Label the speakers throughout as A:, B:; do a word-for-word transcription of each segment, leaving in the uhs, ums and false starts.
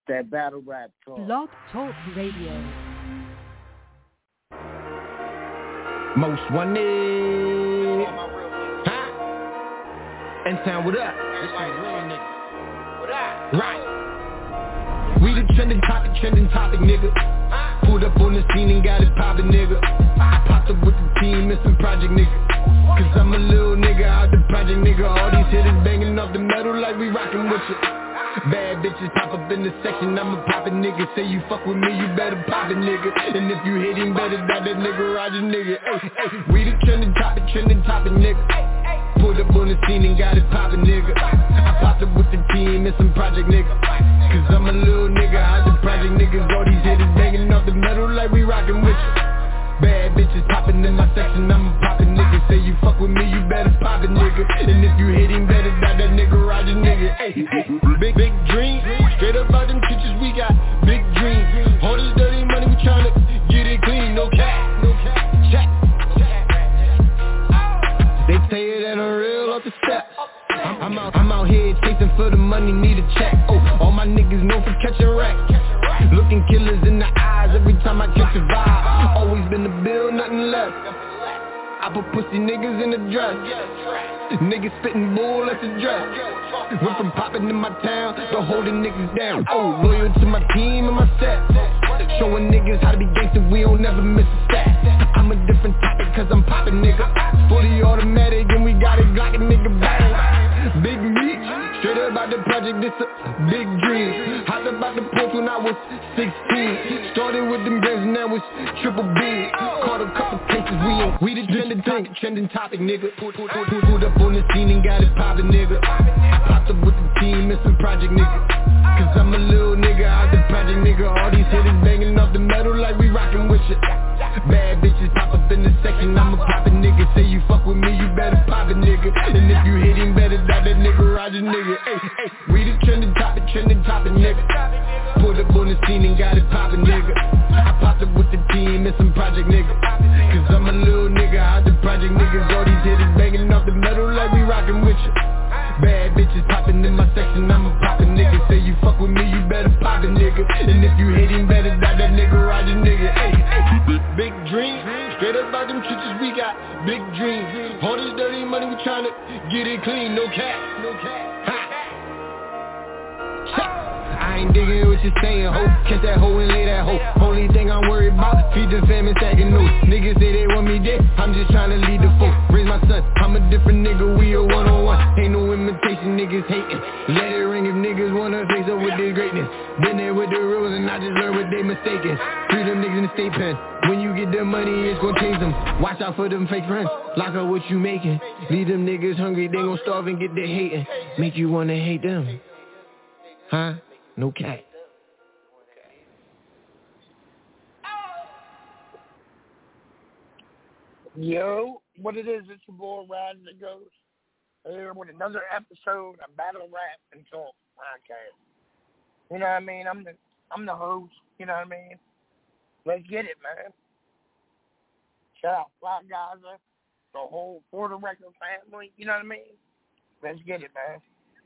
A: that battle rap talk.
B: Blog Talk Radio.
C: Most wanted. Huh? And sound what up? This is real nigga. What up? Right. We the trending topic, trending topic, nigga. Pulled up on the scene and got it poppin', nigga. I popped up with the team and some project, nigga. Cause I'm a little nigga out the project, nigga. All these hitters banging off the metal like we rockin' with you. Bad bitches pop up in the section, I'm a poppin' nigga. Say you fuck with me, you better pop it, nigga. And if you hit him, better die that nigga, Roger, nigga. Hey, hey, we the trending topic, trending topic, nigga. Pulled up on the scene and got it poppin', nigga. I popped up with the team and some project, nigga. Cause I'm a little nigga out the project, niggas. All these hitters banging off the metal like we rockin' with you. Bad bitches poppin' in my section, I'm a poppin' nigga. Say you fuck with me, you better pop it, nigga. And if you hit him, better die that nigga, Roger, nigga. Hey, hey, big, big dreams, straight up out them kitchens, we got big dreams. All this dirty money, we tryna get it clean, no cap, no cap, check. They tell you that I'm real off the steps. I'm, I'm out, I'm out here chasing for the money, need a check. Oh, all my niggas know for catching wreck. Looking killers in the eyes every time I catch a vibe. Always been the bill, nothing less. I put pussy niggas in the dress. Niggas spitting bull, that's a dress. Went from popping in my town to holding niggas down. Oh, loyal to my team and my set. Showing niggas how to be gangster, we don't never miss a stat. I'm a different topic cause I'm poppin' nigga. Fully automatic and we got it glockin' nigga bang. Big meat, straight up out the project, this a big dream. Hopped up out the porch when I was sixteen. Started with them grams and now it's triple B. Caught a couple cases, we ain't, we the trending topic, trending topic, nigga. Pulled, pulled, pulled, pulled up on the scene and got it poppin', nigga. I popped up with the team and some project, nigga. Cause I'm a little nigga out the project, nigga. All these hitters banging off the metal like we rockin' with you. Bad bitches pop up in the section, I'm a poppin' nigga. Say you fuck with me, you better pop it, nigga. And if you hit him, better die that nigga, Roger, nigga. Hey, hey, we the trending topic, trending topic, nigga. Pulled up on the scene and got it poppin', nigga. I popped up with the team and some project, nigga. Cause I'm a little nigga out the project, niggas. All these hitters banging off the metal like we rockin' with you. Bad bitches poppin' in my section, I'm a poppin' nigga. Say you fuck with me, you better pop it, nigga. And if you hit him, better die that nigga, Roger, nigga. Hey, hey, big dreams, straight up out them kitchens, we got big dreams. All this dirty money, we tryna get it clean, no cap, no cap. Ha. I ain't digging what you're saying, ho. Catch that hoe and lay that hoe. Only thing I'm worried about, feed the family stacking notes. Niggas say they want me dead, I'm just trying to lead the folk. Raise my son, I'm a different nigga, we a one-on-one. Ain't no imitation, niggas hating. Let it ring if niggas wanna face up with this greatness. Been there with the rules and I just learned what they mistaken. Free them niggas in the state pen. When you get the money, it's gon' change them. Watch out for them fake friends. Lock up what you making. Leave them niggas hungry, they gon' starve and get the hating. Make you wanna hate them. Huh? No cat.
D: Yo, what it is, it's your boy Riding the Ghost here with another episode of Battle Rap and Talk Podcast. You know what I mean? I'm the I'm the host, you know what I mean? Let's get it, man. Shout out Fly Gaza, the whole Puerto Rico family, you know what I mean? Let's get it, man.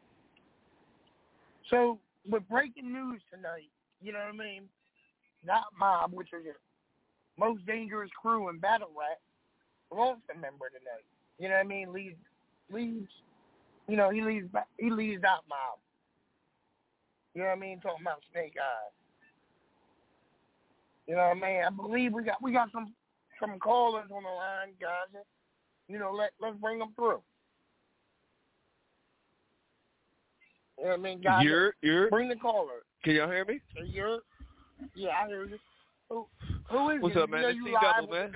D: So, with breaking news tonight, you know what I mean? Not Mob, which is the most dangerous crew in battle rap, lost a member tonight. You know what I mean? Leaves, leaves, you know, he leaves, he leaves that Mob. You know what I mean? Talking about Snake Eyes. You know what I mean? I believe we got we got some some callers on the line, guys. You know, let let's bring them through. You know what I mean, guys?
E: You're, you're,
D: bring the caller.
E: Can y'all hear me?
D: You're, yeah, I hear you. Who, who is
E: What's
D: it?
E: up, man?
D: You
E: This
D: know
E: C-Double, man.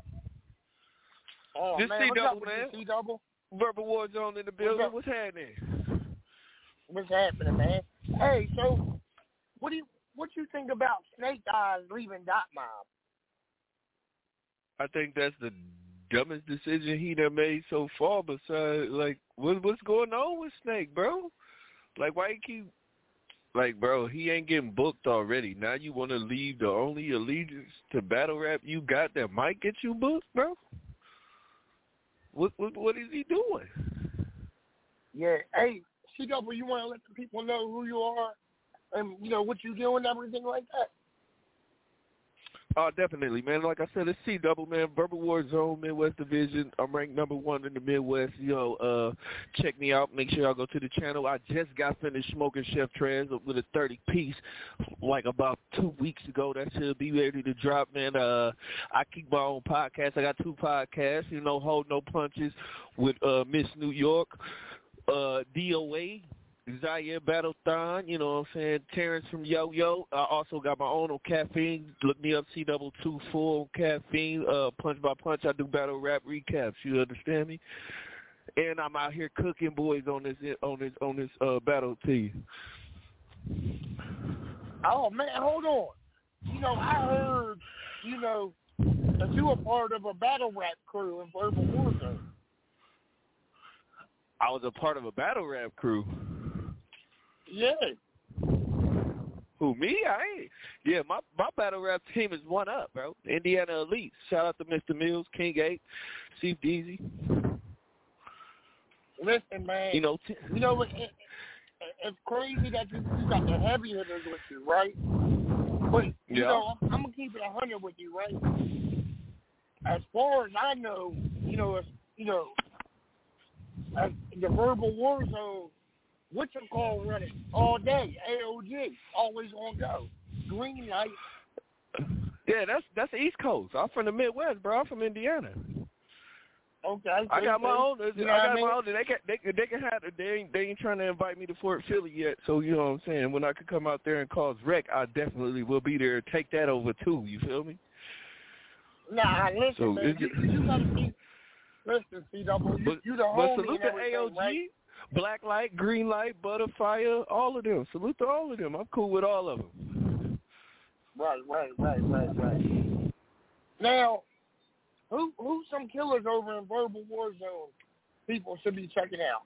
D: Oh,
E: this
D: man,
E: C-Double,
D: what's up
E: man.
D: with C-Double?
E: Verbal War Zone in the building.
D: What's,
E: what's happening?
D: What's happening, man? Hey, so what do you what you think about Snake Eyes leaving Dot Mob?
E: I think that's the dumbest decision he done made so far. Besides, like, what, what's going on with Snake, bro? Like, why you keep, like, bro, he ain't getting booked already. Now you want to leave the only allegiance to battle rap you got that might get you booked, bro? What what what is he doing?
D: Yeah, hey, C W, you want to let the people know who you are? and you know what you do and everything like that.
E: Oh, definitely, man. Like I said, it's C double, man. Verbal War Zone, Midwest Division. I'm ranked number one in the Midwest. You know, uh, check me out. Make sure y'all go to the channel. I just got finished smoking Chef Trez with a thirty piece, like about two weeks ago. That should be ready to drop, man. Uh, I keep my own podcast. I got two podcasts. You know, Hold No Punches with uh, Miss New York, uh, D O A. Zaire Battlethon, you know what I'm saying? Terrence from Yo Yo. I also got my own on Caffeine. Look me up, C double two four on Caffeine. Uh, punch by punch, I do battle rap recaps. You understand me? And I'm out here cooking boys on this on this on this uh, battle team.
D: Oh man, hold on. You know, I heard, you know, that you were part of a battle rap crew in Verbal Warzone.
E: I was a part of a battle rap crew.
D: Yeah.
E: Who, me? I ain't. Yeah, my, my battle rap team is one up, bro. Indiana Elite. Shout out to Mister Mills, King eight, Steve Deasy.
D: Listen, man.
E: You know, t-
D: you know it, it, it's crazy that you, you got the heavy hitters with you, right? But, you
E: yeah.
D: know, I'm, I'm going to keep it one hundred with you, right? As far as I know, you know, it's, you know, as the Verbal Warzone, what you call running all day, A O G, always on go, green light.
E: Yeah, that's that's the East Coast. I'm from the Midwest, bro. I'm from Indiana.
D: Okay,
E: I got my own.
D: You know
E: I got
D: I mean?
E: my own. They can they can they can have it. They ain't they ain't trying to invite me to Fort Philly yet. So you know what I'm saying. When I could come out there and cause wreck, I definitely will be there. Take that over too. You feel me?
D: Nah, listen,
E: so
D: man. You, you gotta see. Listen, C double. You,
E: but,
D: you the
E: but
D: homie
E: salute
D: and
E: to
D: everything,
E: A O G.
D: right?
E: Black Light, Green Light, Butterfire, all of them. Salute to all of them. I'm cool with all of them.
D: Right, right, right, right, right. Now, who who's some killers over in Verbal Warzone people should be checking out?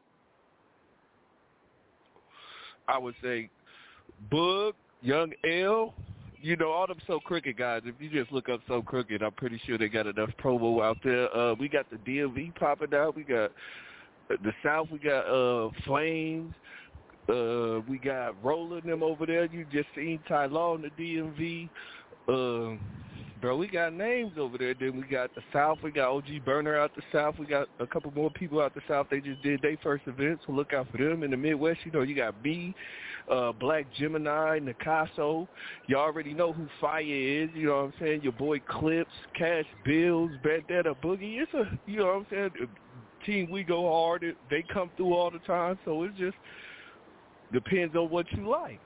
E: I would say Boog, Young L, you know, all them So Crooked guys. If you just look up So Crooked, I'm pretty sure they got enough promo out there. Uh, we got the D M V popping out. We got the South, we got uh, Flames. Uh, we got Rolling them over there. You just seen Ty Law in the D M V. Uh, bro, we got names over there. Then we got the South. We got O G Burner out the South. We got a couple more people out the South. They just did their first event, so look out for them. In the Midwest, you know, you got B, uh, Black Gemini, Nakaso. You already know who Fire is. You know what I'm saying? Your boy Clips, Cash Bills, Bandetta Boogie. It's a, you know what I'm saying? Team, we go hard. They come through all the time, so it just depends on what you like.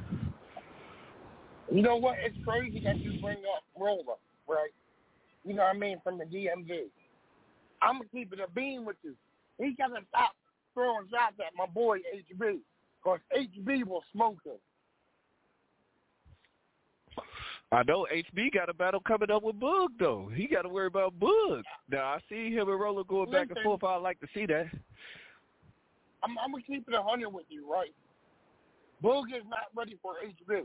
D: You know what? It's crazy that you bring up Roller, right? You know what I mean? From the D M V. I'm going to keep it a beam with you. He got to stop throwing shots at my boy H B, because H B will smoke him.
E: I know H B got a battle coming up with Boog, though. He got to worry about Boog. Now, I see him and Roller going
D: Listen,
E: back and forth. I'd like to see that.
D: I'm, I'm going to keep it one hundred with you, right? Boog is not ready for H B.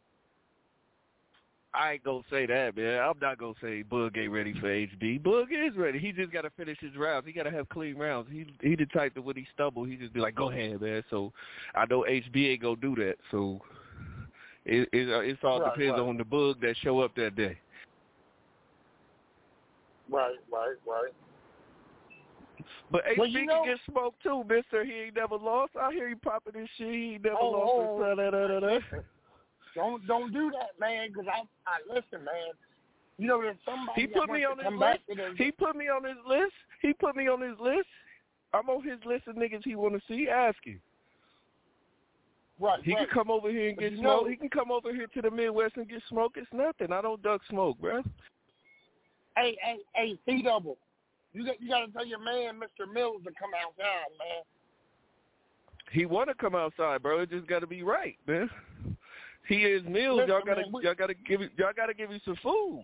E: I ain't going to say that, man. I'm not going to say Boog ain't ready for H B. Boog is ready. He just got to finish his rounds. He got to have clean rounds. He he the type that when he stumble, he just be like, go ahead, man. So I know H B ain't going to do that. So it, it, it's all
D: right,
E: depends
D: right.
E: on the Boog that show up that day.
D: Right, right, right.
E: But H B
D: well, you know,
E: can get smoked too, mister. He ain't never lost. I hear you popping this shit. He ain't never
D: oh,
E: lost.
D: Oh,
E: da, da, da, da.
D: Don't don't do that, man. Because I, I listen, man. You know, there's somebody
E: He
D: that
E: put
D: wants
E: me
D: to
E: on his
D: come
E: list.
D: back to their...
E: He put me on his list. He put me on his list. I'm on his list of niggas he want to see. Ask him.
D: Right,
E: He
D: right.
E: can come over here and get
D: you
E: smoked.
D: know-
E: He can come over here to the Midwest and get smoked. It's nothing. I don't duck smoke, bro.
D: Hey, hey, hey, C double. You got you got to tell your man, Mister Mills, to come outside, man.
E: He want to come outside, bro. It just got to be right, man. He is Mills.
D: Listen,
E: y'all gotta,
D: man, we,
E: y'all gotta give, it, y'all gotta give him some food.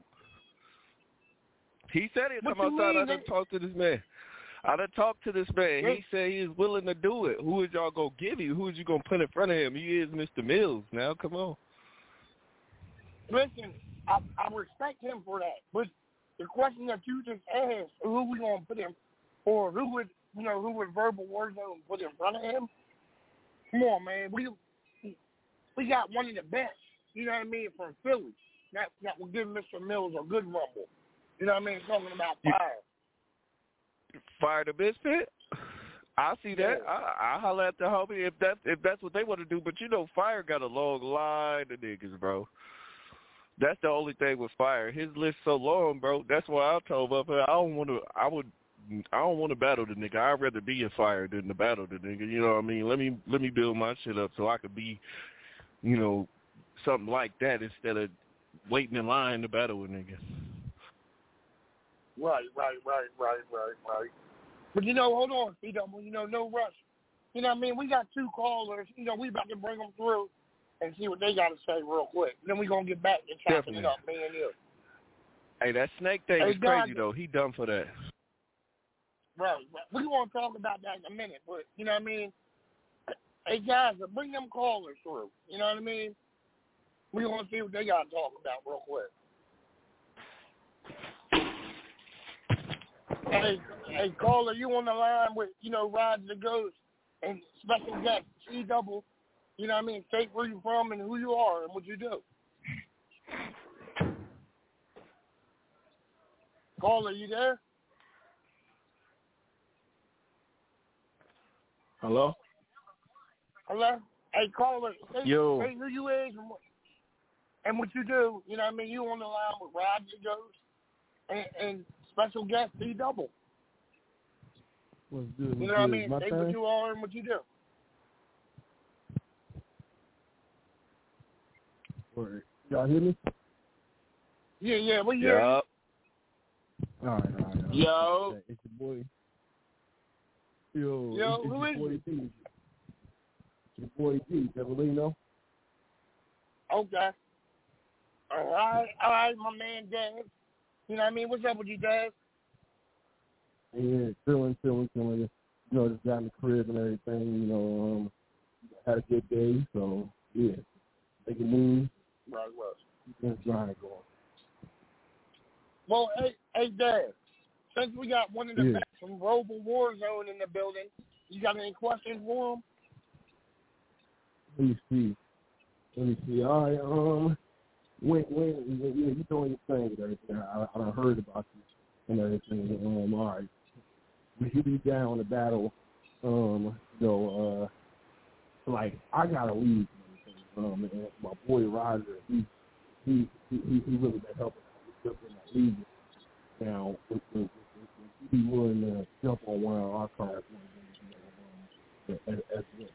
E: He said he'd
D: What
E: come
D: you
E: outside.
D: mean,
E: I done
D: man?
E: talked to this man. I done talked to this man.
D: Yes.
E: He said he is willing to do it. Who is y'all gonna give you? Who is you gonna put in front of him? He is Mister Mills. Now, come on.
D: listen, I, I respect him for that. But the question that you just asked, who we gonna put him, or who would you know who would Verbal Warzone put in front of him? Come on, man. We we got one of the best, you know what I mean, from Philly. That, that will give Mister Mills a good rumble. You know what I mean? Talking about fire.
E: Fire the Misfit? I see that.
D: Yeah.
E: I I holler at the homie if that's if that's what they want to do. But you know, Fire got a long line of niggas, bro. That's the only thing with Fire. His list so long, bro. That's why I told him I don't want to. I would. I don't want to battle the nigga. I'd rather be in Fire than to battle the nigga. You know what I mean? Let me let me build my shit up so I could be, you know, something like that instead of waiting in line to battle a nigga.
D: Right, right, right, right, right, right. But, you know, hold on, C-Double, you know, no rush. You know what I mean? We got two callers. You know, we about to bring them through and see what they got to say real quick. Then we going to get back and chopping it up, me and you.
E: Hey, that Snake thing
D: hey,
E: is crazy, though. He dumb for that.
D: Right, right. We're going to talk about that in a minute. But, you know what I mean? Hey, guys, bring them callers through. You know what I mean? We're going to see what they got to talk about real quick. Hey, hey, caller, you on the line with, you know, Ride the Ghost and special guest C-Double. You know what I mean? State where you from and who you are and what you do. Caller, you there?
A: Hello?
D: Hello? Hey, caller, say,
A: Yo.
D: say who you is and what, and what you do. You know what I mean? You on the line with Ride the Ghost and, and special guest C-Double.
A: What's good?
D: You know what I mean? Say what you are and what you do.
A: Word. Y'all hear me?
D: Yeah, yeah, we hear you.
A: All right, all right. All right.
E: Yo.
A: It's your boy. Yo,
D: Yo,
A: it's, it's
D: who
A: your
D: is
A: boy
D: it?
A: D. It's your boy D. Evelino.
D: Okay. All right, all right, my man Dad. You know what I mean? What's up with you, Dad?
A: Yeah, chilling, chilling, chilling. You know, just got in the crib and everything. You know, um, had a good day. So yeah, taking moves.
D: Right, right.
A: Keeping this grind going.
D: Well, hey, hey, Dad. Since we got one of the
A: Yeah.
D: best from Global Warzone in the building, you got any questions for him?
A: Let me see. Let me see. All right. Um, when when when you you doing your thing and everything, I I done heard about you and everything. Um, all right. Would you be down to battle? Um, you know, uh, like I gotta leave. Um, and my boy Roger, he he he he really been helping out with that league. Now, would, would, would, would you be willing to jump on one of our cards um, as, as well?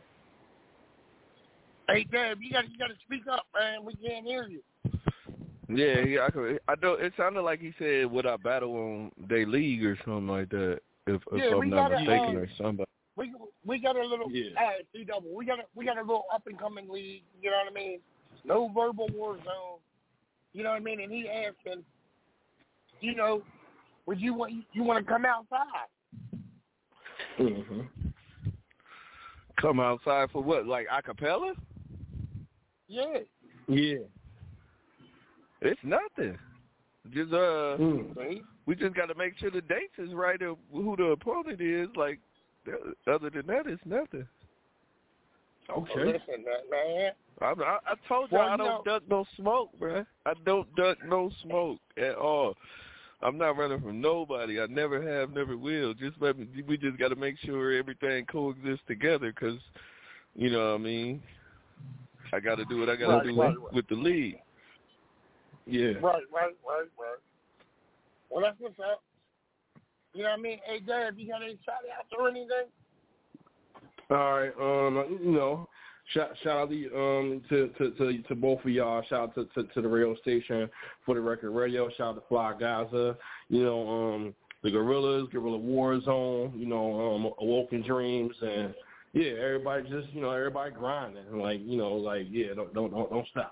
D: Hey, Dad, you got you got to speak up, man. We can't hear you.
E: Yeah, yeah, I could. I know it sounded like he said, "Would I battle on their league or something like that?" If, if
D: Yeah,
E: I'm
D: we
E: not
D: gotta,
E: mistaken,
D: um,
E: or something.
D: We we got a little
A: Yeah.
D: uh, C-Double. We got a we got a little up and coming league. You know what I mean? No verbal war zone. You know what I mean? And he asked him, you know, would you want you want to come outside?
A: Mm-hmm.
E: Come outside for what? Like acapella?
D: Yeah.
A: Yeah.
E: It's nothing. Just uh,
A: Mm.
D: See?
E: we just got to make sure the dates is right of who the opponent is. Like, other than that, it's nothing.
A: Okay.
D: Listen, man.
E: I, I, I told y'all
D: Well,
E: I
D: you
E: don't
D: know,
E: duck no smoke, bruh. I don't duck no smoke at all. I'm not running from nobody. I never have, never will. Just let me, we just got to make sure everything coexists together, because, you know what I mean, I got to do what I got to
D: Right,
E: do
D: right,
E: with,
D: right.
E: with the league. Yeah.
D: Right, right, right, right. Well, that's what's up. You know what I mean? Hey, Dad, you got any shout outs or anything?
A: All right. Um, you know, shout shout out to um to, to, to, to both of y'all. Shout out to, to, to the radio station for the record radio. Shout out to Fly Gaza. You know, um the Gorillas, Gorilla Warzone. You know, um Awoken Dreams, and yeah, everybody just you know everybody grinding. Like you know, like yeah, don't don't don't, don't stop.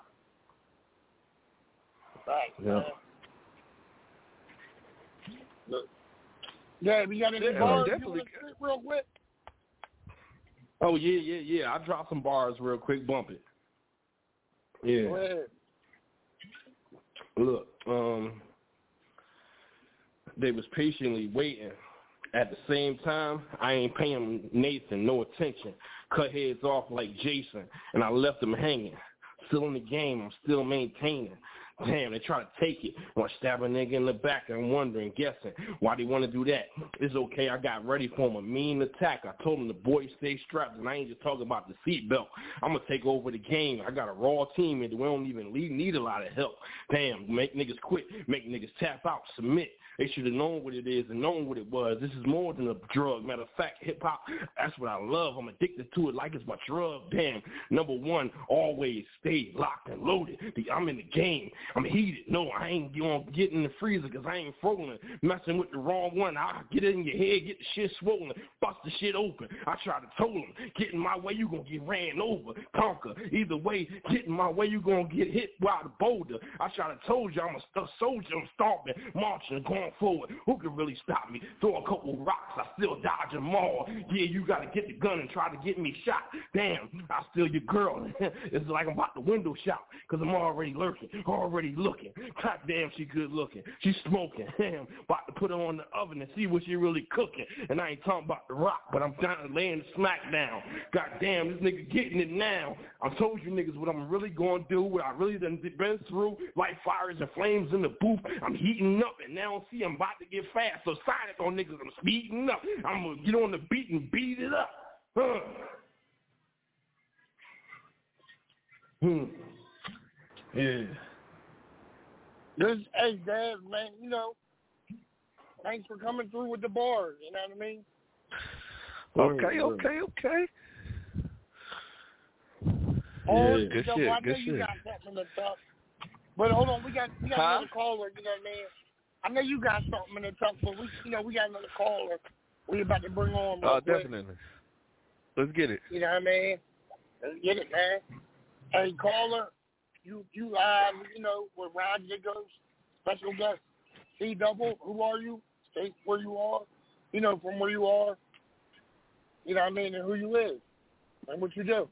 D: Right.
A: Yeah.
D: Man. Look. Yeah, we got any
E: Yeah,
D: bars you
E: definitely.
D: want to spit real quick?
A: Oh yeah, yeah, yeah. I dropped some bars real quick. Bump it. Yeah.
D: Go ahead.
A: Look, um, they was patiently waiting. At the same time, I ain't paying Nathan no attention. Cut heads off like Jason, and I left him hanging.
B: Still in the game. I'm still maintaining. Damn, they try to take it. Want to stab a nigga in the back and wondering, guessing why they want to do that. It's okay, I got ready for him. A mean attack. I told him the boys stay strapped, and I ain't just talking about the seatbelt. I'm going to take over the game. I got a raw team, and we don't even need a lot of help. Damn, make niggas quit. Make niggas tap out, submit. They should have known what it is and known what it was. This is more than a drug. Matter of fact, hip-hop, that's what I love. I'm addicted to it like it's my drug. Damn, number one, always stay locked and loaded. I'm in the game. I'm heated. No, I ain't going to get in the freezer because I ain't frozen. Messing with the wrong one. I'll get it in your head, get the shit swollen, bust the shit open. I try to told him, get in my way, you going to get ran over. Conquer. Either way, get in my way, you going to get hit by the boulder. I try to told you I'm a soldier. I'm stomping, marching, going forward. Who can really stop me? Throw a couple rocks, I still dodge them all. Yeah, you gotta get the gun and try to get me shot. Damn, I steal your girl. It's like I'm about to window shop because I'm already lurking, already looking. God damn, she good looking. She's smoking. Damn, about to put her on the oven and see what she really cooking. And I ain't talking about the rock, but I'm down laying the smack down. God damn, this nigga getting it now. I told you niggas what I'm really going to do, what I really done been through, like fires and flames in the booth. I'm heating up, and now see I'm about to get fast. So sign it on niggas, I'm speeding up. I'm going to get on the beat and beat it up. Huh. Hmm. Yeah.
D: This, hey, Dad, man, you know, thanks for coming through with the bars, you know what I mean?
E: Okay, okay, okay.
D: Oh,
E: yeah, good
D: so,
E: shit,
D: I
E: good
D: know you
E: shit.
D: got something to talk. But hold on, we got we got
E: huh?
D: another caller, you know what I mean? I know you got something to talk, but we, you know, we got another caller we about to bring on.
E: Oh, uh,
D: quick.
E: definitely. Let's get it.
D: You know what I mean? Let's get it, man. Hey, caller, you you live, you know, with Rod Jigos, special guest, C Double. Who are you? State where you are. You know, from where you are. You know what I mean? And who you is. And what you do.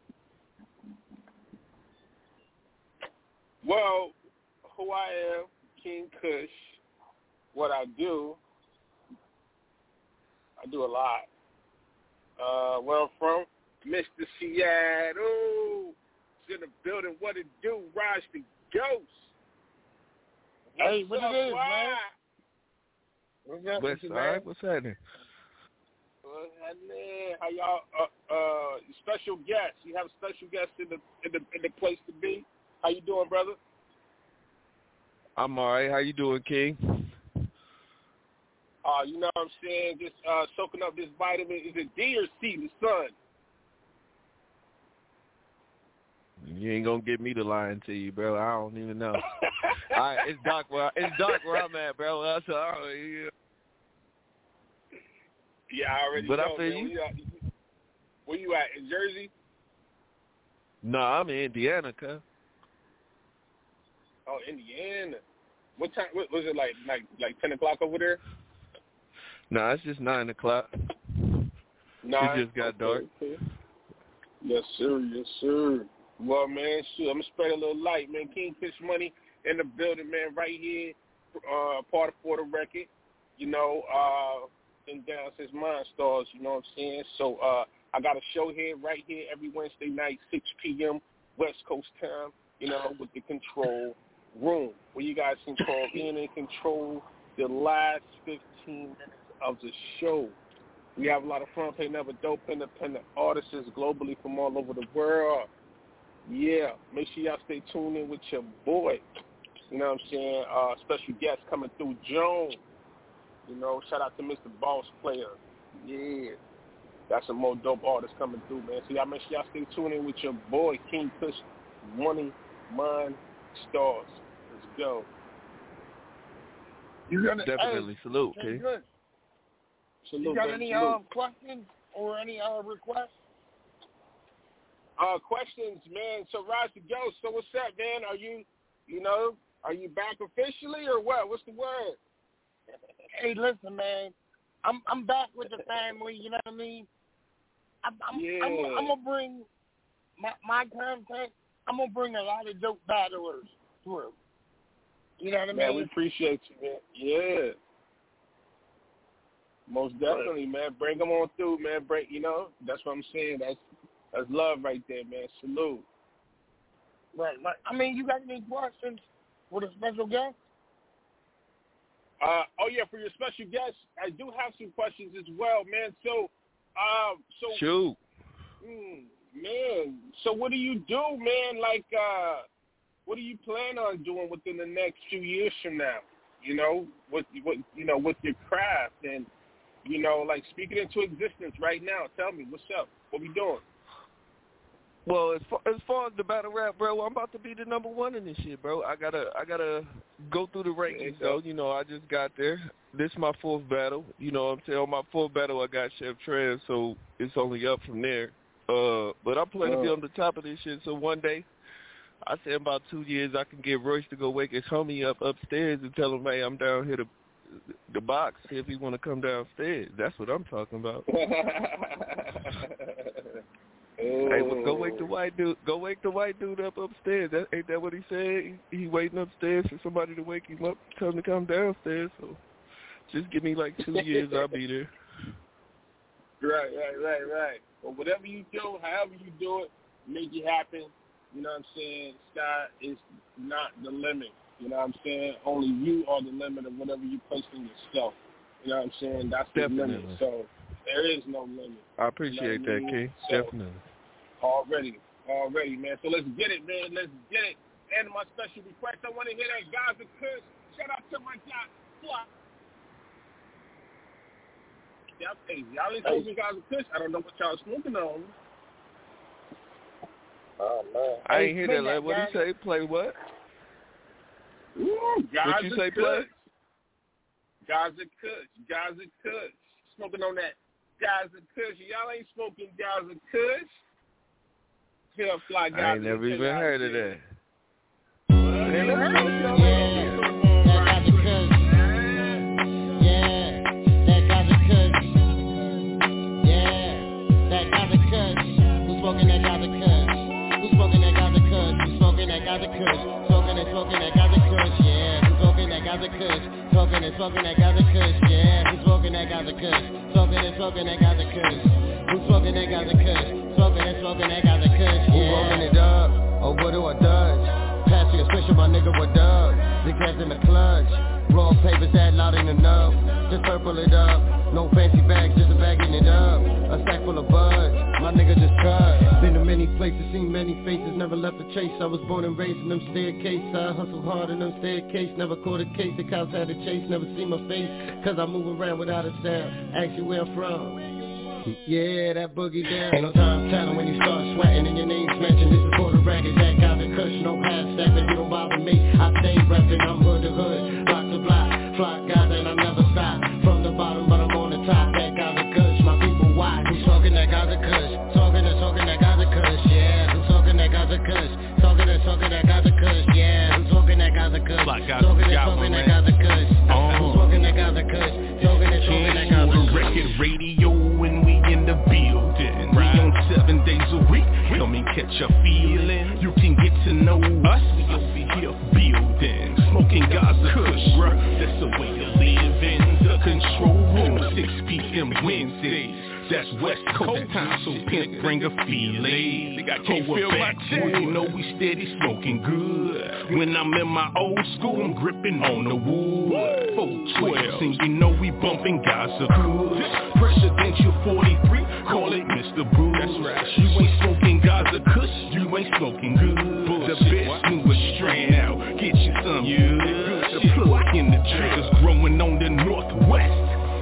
F: Well, who I am, King Kush. What I do, I do a lot. Uh, where I'm from, Mister Seattle. It's in the building. What it do? Raj the Ghost.
D: Hey,
F: What's
D: what
F: up,
D: it is,
F: why?
D: man? What's up,
E: What's,
D: with you,
E: all right,
D: man?
E: what's happening?
F: What's happening? How y'all? Uh, uh, special guest. You have a special guest in the in the in the place to be. How you doing, brother?
E: I'm all right. How you doing, King?
F: Uh, you know what I'm saying? Just uh, soaking up this vitamin. Is it D or C, the sun?
E: You ain't gonna get me to lying to you, bro. I don't even know. All right, it's dark where I, it's dark where I'm at, bro. That's all right. Yeah.
F: Yeah, I already
E: but
F: know.
E: I feel
F: man.
E: you.
F: Where you at? Where you at? In Jersey?
E: No, I'm in Indiana, cuz.
F: Oh, Indiana. What time? What was it like? Like like ten o'clock over there?
E: No, it's just nine o'clock.
F: Nine.
E: It just got
F: okay,
E: dark.
F: Okay. Yes, sir. Yes, sir. Well, man, shoot, I'm gonna spread a little light, man. King Fish Money in the building, man. Right here, uh, part of For the Record. You know, uh, been down since Mind Stars. You know what I'm saying? So, uh, I got a show here, right here, every Wednesday night, six p.m. West Coast time. You know, with the Control Room, where you guys can call in and control the last fifteen minutes of the show. We have a lot of fun playing other dope independent artists globally from all over the world. Yeah, make sure y'all stay tuned in with your boy. You know what I'm saying? Uh, special guest coming through, Joan. You know, shout out to Mister Boss Player. Yeah, got some more dope artists coming through, man. So y'all make sure y'all stay tuned in with your boy, King Kush, Money, Mind, Stars. Let's go.
D: You gonna,
E: Definitely.
D: hey,
E: Salute,
D: okay,
E: King.
D: good.
F: Salute,
D: You got
F: man,
D: any
F: salute.
D: um, questions or any uh, requests?
F: Uh, questions, man. So, Raj the Ghost, so what's up, man? Are you, you know, are you back officially or what? What's the word?
D: Hey, listen, man. I'm I'm back with the family. You know what I mean? I'm I'm,
F: Yeah.
D: I'm, I'm gonna bring my my content. I'm gonna bring a lot of dope battlers through. You know what I
F: Man,
D: mean?
F: we appreciate you, man. Yeah. Most definitely, man. Bring them on through, man. Bring, you know, that's what I'm saying. That's that's love right there, man. Salute.
D: right, right. I mean, you got any questions for the special guest?
F: Uh, oh yeah, for your special guest, I do have some questions as well, man. So, um, so
E: shoot,
F: mm, man. So what do you do, man? Like, uh, what do you plan on doing within the next few years from now? You know, with what you know with your craft and you know, like speaking into existence right now. Tell me what's up. What we doing?
E: Well, as far, as far as the battle rap, bro, I'm about to be the number one in this shit, bro. I gotta, I gotta go through the rankings, though. You know, I just got there. This is my fourth battle. You know what I'm saying? On my fourth battle, I got Chef Trez, so it's only up from there. Uh, but I'm planning to be on the top of this shit, so one day, I say in about two years, I can get Royce to go wake his homie up upstairs and tell him, hey, I'm down here to the box, see if he want to come downstairs. That's what I'm talking about. Hey, well, go wake the white dude. Go wake the white dude up upstairs. That, ain't that what he said? He, he waiting upstairs for somebody to wake him up, tell him to come downstairs. So just give me like two years, I'll be there.
F: Right, right, right, right. Well, whatever you do, however you do it, make it happen. You know what I'm saying? Sky is not the limit. You know what I'm saying? Only you are the limit of whatever you place in yourself. You know what I'm saying? That's the
E: Definitely.
F: limit. So there is no limit.
E: I appreciate
F: you know
E: that,
F: I mean?
E: King.
F: So,
E: Definitely.
F: Already, already, man. So let's get it, man. Let's get it. And my special request, I want to hear that Gaza Kush. Shout out to my guy, Fly. Y'all, hey, y'all ain't smoking Gaza Kush. I don't know what y'all smoking on.
D: Oh, man.
E: I ain't hear that. Like, what did he say? Play what?
F: Ooh, Gaza
E: what you say, play?
F: Gaza Kush. Gaza Kush. Smoking on that Gaza Kush. Y'all ain't smoking Gaza Kush. Tell Fly Gaza.
E: I ain't never even heard of that.
C: Smoking that Gaza Kush, who's smoking that Gaza Kush, who's smoking that Gaza Kush, smoking and smoking that Gaza Kush, yeah, who's smoking that Gaza Kush, smoking and smoking that Gaza Kush, yeah, who's smoking that Gaza Kush, smoking and smoking that Gaza Kush, who's smoking that Gaza Kush, smoking and smoking that Gaza Kush, yeah. Who's smoking it up, or what do I dodge? Passing a switch with my nigga with dub, big hands in the clutch, raw papers that loud in the nub, just purple it up, no fancy bags, just a bagging it up, a sack full of buds, my nigga just cut. Been to many places, seen many faces, never left a chase. I was born and raised in them staircases. I hustled hard in them staircases, never caught a case. The cops had a chase, never see my face, cause I move around without a sound. Ask you where I'm from. Yeah, that boogie down. Ain't no time telling when you start sweating and your name's mentioned. This is for the record, that got the cush, no half stepping. You don't bother me, I stay reppin'. I'm hood to hood, block to block, flock guys and I never stop. From the bottom, but I'm on the top. That got the kush, my people watch. Who's talking that got the kush? Talking and talking that got the kush, yeah. Who's talking that got the kush? Talking and talking that got the kush, yeah. Who's talking that got the kush? Talking and talking that got the kush. Who's talking that got the kush? Talking and talking that got the kush.
G: Record radio when we in the building. We on seven days a week. Come and catch a feeling. You can get to know us. We over here building, smoking Gaza Kush, bruh. That's the way to live in the control room. six p.m. Wednesdays. That's West Coast time, so pimp bring a feeling. Think I can't feel my chest. You know we steady smoking good. When I'm in my old school, I'm gripping on the wood. four twelve, and you know we bumping Gaza Kush. Presidential forty-three, call it Mister Bruce. That's right. You ain't smoking Gaza Kush, you ain't smoking good. The best newest strand out, get you some good. The plug in the triggers growing on the northwest.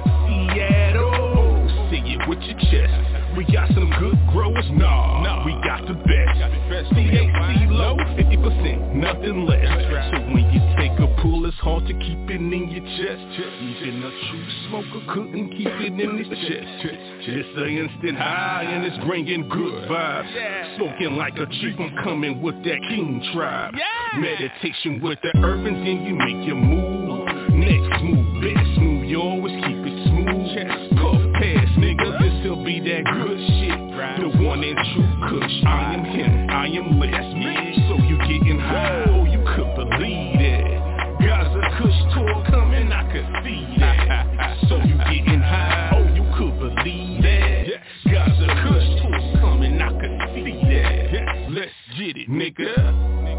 G: Seattle. Say it with your chest. We got some good growers, nah, nah. We got the best. C H C low, fifty percent, nothing less. So when you take a pull, it's hard to keep it in your chest. Even a true smoker couldn't keep it in his chest. It's an instant high and it's bringing good vibes. Smoking like a chief, I'm coming with that king tribe. Meditation with the herb and then you make your move. Next move, best move, you always keep it smooth. Puff pass, nigga, this'll be that good shit. The one and true Kush, I am him, I am less. So you getting high, oh you could believe that. Gaza Kush tour coming, I could see that. So you getting high, oh you could believe that. Gaza Kush tour coming, I could see that. Let's get it, nigga.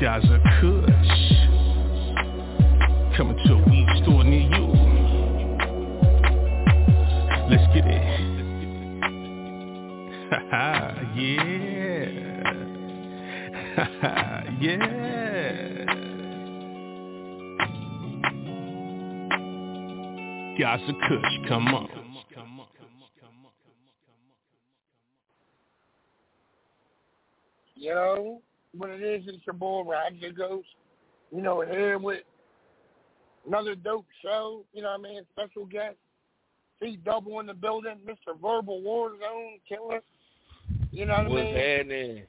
G: Gaza Kush, coming to a weed store near you. Let's get it. Haha, yeah. Haha, yeah. Gaza Kush, come on.
D: You know what it is? It's your boy Roger Ghost. You know, here with another dope show. You know what I mean? Special guest. C Double in the building. Mister Verbal Warzone Killer. You know what
E: What's
D: I mean?
E: happening?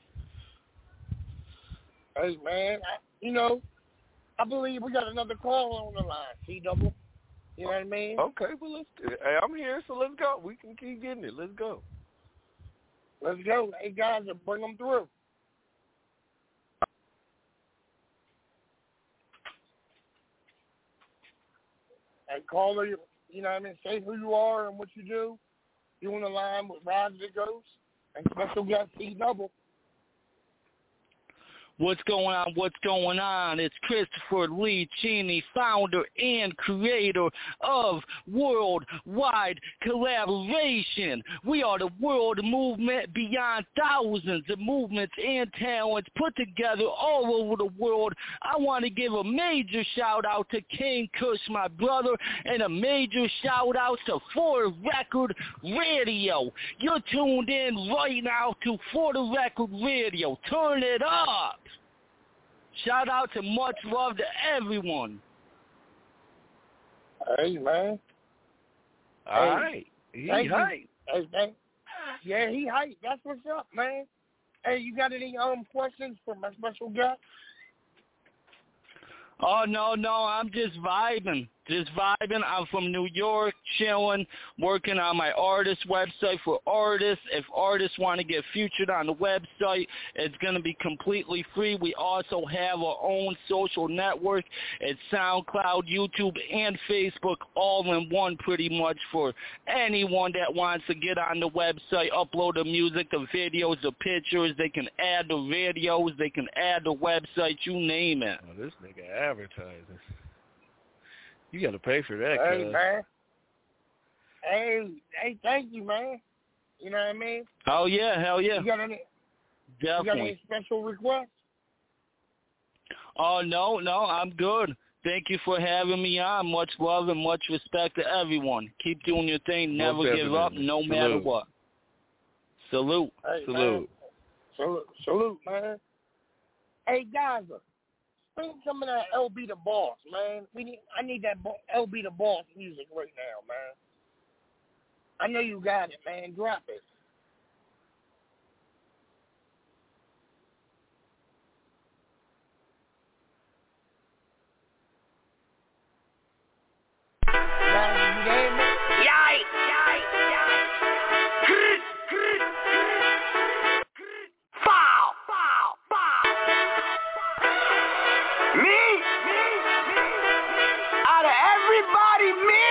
D: Hey man, I, you know, I believe we got another call on the line. C Double. You know what I mean?
E: Okay, well let's. Hey, I'm here, so let's go. We can keep getting it. Let's go.
D: Let's go. Hey guys, bring them through. Hey, caller, you, you know what I mean? Say who you are and what you do. You on the line with Roger Ghost and special guest C Double.
H: What's going on? What's going on? It's Christopher Lee Cheney, founder and creator of Worldwide Collaboration. We are the world movement beyond thousands of movements and talents put together all over the world. I want to give a major shout out to King Kush, my brother, and a major shout out to For the Record Radio. You're tuned in right now to For the Record Radio. Turn it up. Shout out to much love to everyone.
D: Hey, man.
E: All
D: hey,
E: right. He
D: hype. Hey, man. Yeah, he hype. That's what's up, man. Hey, you got any um questions for my special guest?
H: Oh, no, no, I'm just vibing. Just vibing. I'm from New York, chilling, working on my artist website for artists. If artists want to get featured on the website, it's going to be completely free. We also have our own social network. It's SoundCloud, YouTube, and Facebook all in one pretty much for anyone that wants to get on the website, upload the music, the videos, the pictures. They can add the videos. They can add the website, you name it.
E: Oh, this nigga advertising. You got to pay for that,
D: Hey,
E: cuz.
D: man. Hey, hey, thank you, man. You know what I mean?
H: Oh, yeah, hell yeah.
D: You got any,
H: Definitely.
D: you got any special requests?
H: Oh, no, no, I'm good. Thank you for having me on. Much love and much respect to everyone. Keep doing your thing. Never
E: Most
H: give up,
E: definitely.
H: no
E: Salute.
H: matter what. Salute.
D: Hey,
E: Salute.
D: man. Salute. Salute, man. Hey, guys, bring some of that L B the Boss, man. We need. I need that bo- L B the Boss music right now, man. I know you got it, man. Drop it. Now, you there, man?
I: Yikes! Yikes! Yikes! Foul! Foul! Foul! Me? Me? Out of everybody, me?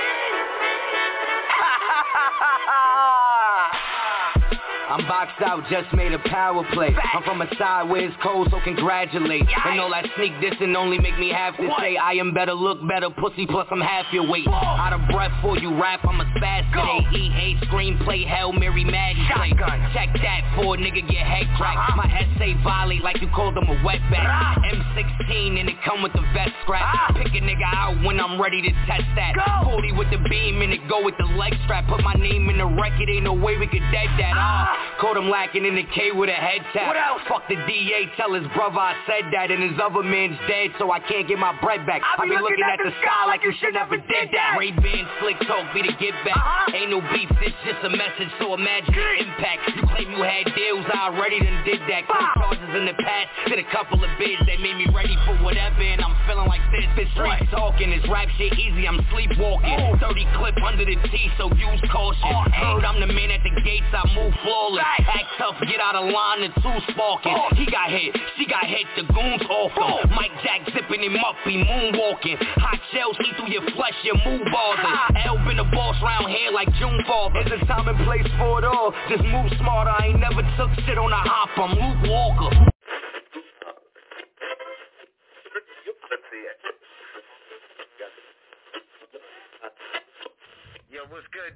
I: I'm boxed out, just made a power play. I'm from a sideways cold, so congratulate. And all that sneak dissing only make me have to say I am better, look better, pussy, plus I'm half your weight. Out of breath for you rap, I'm a spaz today. E A screenplay, Hail Mary Maggie play. Check that for a nigga get head cracked. My essay violate like you called them a wetback. M sixteen and it come with the vest scrap. Pick a nigga out when I'm ready to test that. forty with the beam and it go with the leg strap. Put my name in the record, ain't no way we could dead that. Ah. Caught him lacking in the K with a head tap. What else? Fuck the D A, tell his brother I said that. And his other man's dead, so I can't get my bread back. I be, be looking, looking at, at the sky like you should never did that. Ray Ban, slick talk, be the give back. Uh-huh. Ain't no beef, this just a message, so imagine the impact. You claim you had deals, I already done did that. Caught charges in the past, did a couple of bids that made me ready for whatever. And I'm feeling like this, this street talking. This rap shit easy, I'm sleepwalking. Oh. thirty clip under the T, so use caution. Oh, heard I'm the man at the gates, I move flawless. Right. Act tough, get out of line, the two sparking. Oh. He got hit, she got hit, the goons off him. Oh. Mike Jack zipping him up, he moonwalking. Hot shells eat through your flesh, your move bothers. L been the boss round here like June Father. There's a time and place for it all, just move smarter. I ain't never took shit on a hop, I'm Luke Walker.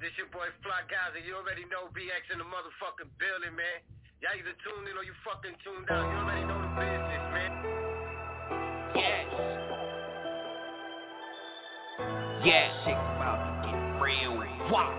J: This your boy Fly Gaza. You already know B X in the motherfucking building, man. Y'all either tuned in or you fucking tuned out. You already know the business, man.
I: Yes. Yeah, shit about to get real. Wow.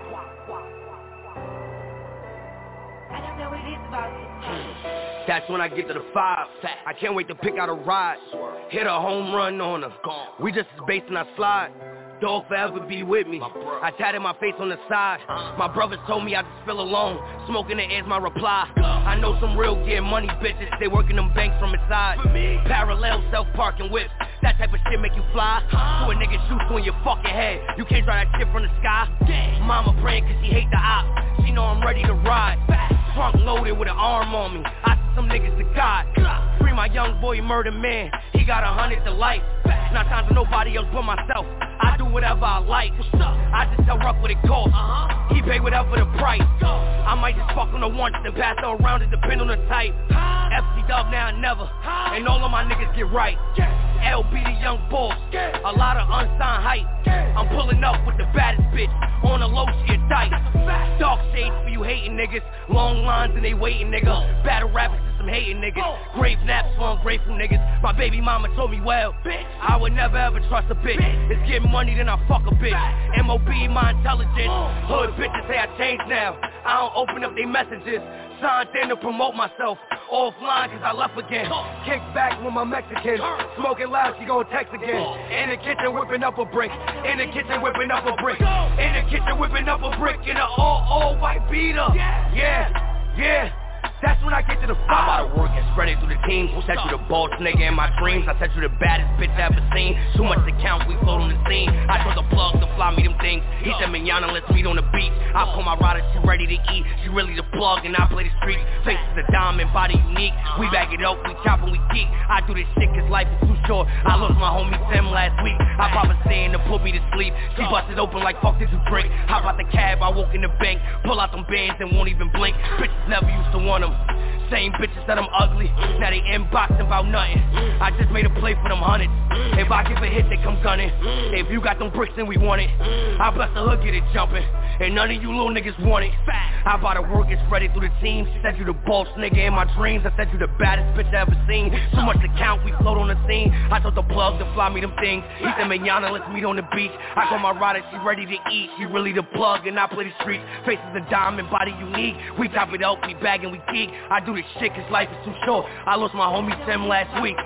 K: I don't know what it is about it.
I: That's when I get to the five. I can't wait to pick out a ride. Hit a home run on her. We just as based in our slide. Dog forever be with me. I tatted my face on the side. My brothers told me I just feel alone. Smoking the air's my reply. I know some real getting money bitches. They working them banks from inside. Parallel self-parking whips. That type of shit make you fly. So a nigga shoots you in your fucking head. You can't drive that shit from the sky. Mama praying cause she hate the ops. She know I'm ready to ride. Trunk loaded with an arm on me. I see some niggas to God. Free my young boy murder man. He got a hundred to life. Not time for nobody else but myself. I do whatever I like. I just tell Ruck what it costs. He pay whatever the price. I might just fuck on the once and pass her around it depend on the type. F C dub now and never. And all of my niggas get right. L B the young boss. A lot of unsigned hype. I'm pulling up with the baddest bitch. On the low she a tight. Dark shades for you hating niggas. Long lines and they waiting nigga. Battle rappers to some hating niggas. Grave naps for ungrateful niggas. My baby mama told me well. I would never ever trust a bitch. It's getting money then I fuck a bitch. M O B my intelligence. Hood bitches say I changed now. I don't open up they messages. Signed in to promote myself. Offline cause I left again. Kick back with my Mexican. Smoking loud, she gon' text again. In the kitchen whipping up a brick. In the kitchen whipping up a brick. In the kitchen whipping up a brick. In a all, all white beater. Yeah, yeah. That's when I get to the five. I'm out of work and spread it through the team. Who said you the boss nigga in my dreams? I said you the baddest bitch I ever seen. Too much to count, we float on the scene. I told the plug to fly me them things. He said, Manana, let's meet on the beach. I pull my rider, she ready to eat. She really the plug and I play the street. Face is a diamond, body unique. We back it up, we chop and we geek. I do this shit cause life is too short. I lost my homie Tim last week. I pop a saying to put me to sleep. She busted open like fuck did you drink? Hop out the cab, I walk in the bank. Pull out them bands and won't even blink. Bitches never used to want them. Same bitches that I'm ugly. Now they inboxing about nothing. I just made a play for them hundreds. If I give a hit, they come gunning. If you got them bricks, then we want it. I bless the hood, get it jumping. And none of you little niggas want it. I bought a work, it's ready through the team. She said you the boss nigga in my dreams. I said you the baddest bitch I ever seen. Too much to count, we float on the scene. I told the plug to fly me them things. He said, Manana, let's meet on the beach. I call my rider, she ready to eat. She really the plug and I play the streets. Face is a diamond, body unique. We top it up, we bag and we geek. I do this shit cause life is too short. I lost my homie Tim last week.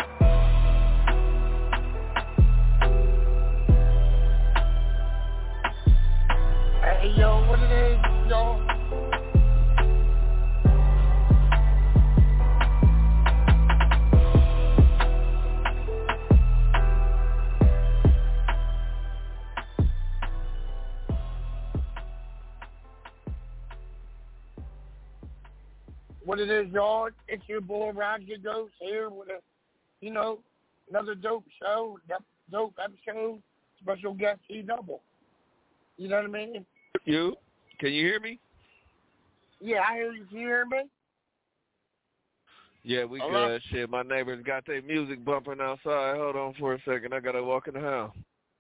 D: Hey, yo, what it is, yo? What it is, y'all? It's your boy Roger Ghost here with a, you know, another dope show, dope episode, special guest E Double. You know what I mean?
E: You? Can you hear me?
D: Yeah, I hear you. Can you hear me?
E: Yeah, we
D: Hello?
E: good. Shit, my neighbors got their music bumping outside. Hold on for a second. I gotta walk in the house.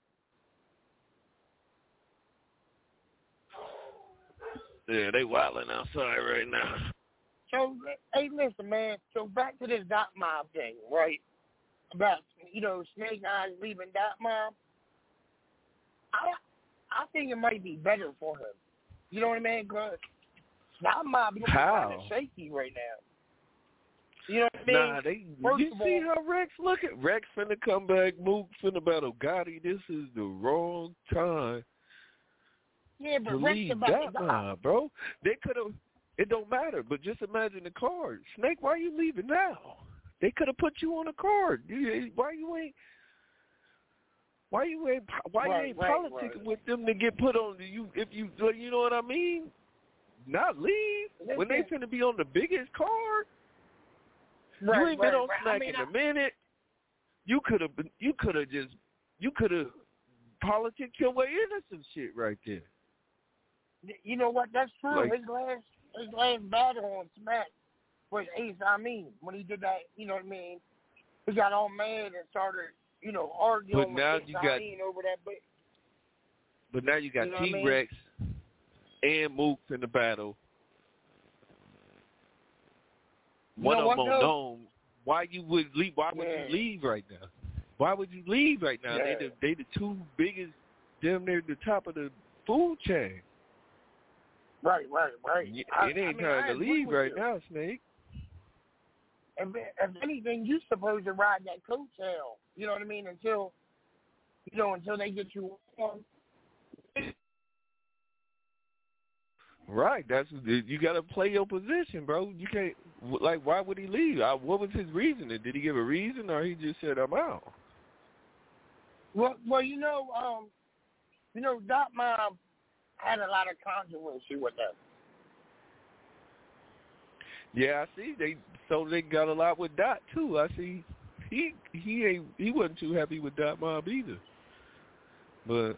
E: Yeah, they wilding outside right now.
D: So, hey, listen, man. So back to this Dot Mob thing, right? About, you know, Snake Eyes leaving Dot Mob. I, I think it might be better for him. You know what I mean? Because Dot Mob is kind of shaky right now. You know what I mean?
E: Nah, they.
D: First
E: you
D: of
E: see
D: all,
E: how Rex look at Rex finna come back. Mook finna battle Gotti. This is the wrong time.
D: Yeah, but
E: to
D: Rex
E: leave
D: about
E: that line, bro. They could have. It don't matter, but just imagine the card. Snake, why you leaving now? They could have put you on a card. You, why you ain't? Why you ain't? Why
D: right,
E: you ain't
D: right,
E: politicking
D: right.
E: with them to get put on? You if you you know what I mean? Not leave
D: Listen,
E: when they finna be on the biggest card.
D: right,
E: you ain't
D: right,
E: been on
D: right.
E: Snack
D: I mean,
E: in
D: I,
E: a minute. You could have been. You could have just. You could have politicked your way into some shit right there.
D: You know what? That's true.
E: Like,
D: his last his last battle on Smack was Ace Amin when he did that. You know what I mean? He got all mad and started, you know, arguing
E: But now
D: with Ace
E: you got-
D: Amin over that. But
E: But now you got
D: You know what I mean?
E: T-Rex. and Mook's in the battle.
D: You
E: One
D: know
E: of them
D: what,
E: on
D: though?
E: Gnome. Why you would leave? Why would
D: Yeah.
E: you leave right now? Why would you leave right now?
D: Yeah.
E: They the they the two biggest, damn near the top of the food chain.
D: Right, right, right.
E: It
D: I,
E: ain't
D: I mean,
E: time
D: I
E: to
D: agree
E: leave
D: with
E: right
D: you.
E: now, Snake.
D: If, if anything, you're supposed to ride that coattail. You know what I mean? Until, you know, until they get you on.
E: Right, that's you got to play your position, bro. You can't like. Why would he leave? I, what was his reasoning? Did he give a reason, or he just said I'm out?
D: Well, well, you know, um, you know, Dot Mob had a lot of controversy with that.
E: Yeah, I see. They so they got a lot with Dot too. I see. He he ain't he wasn't too happy with Dot Mob either. But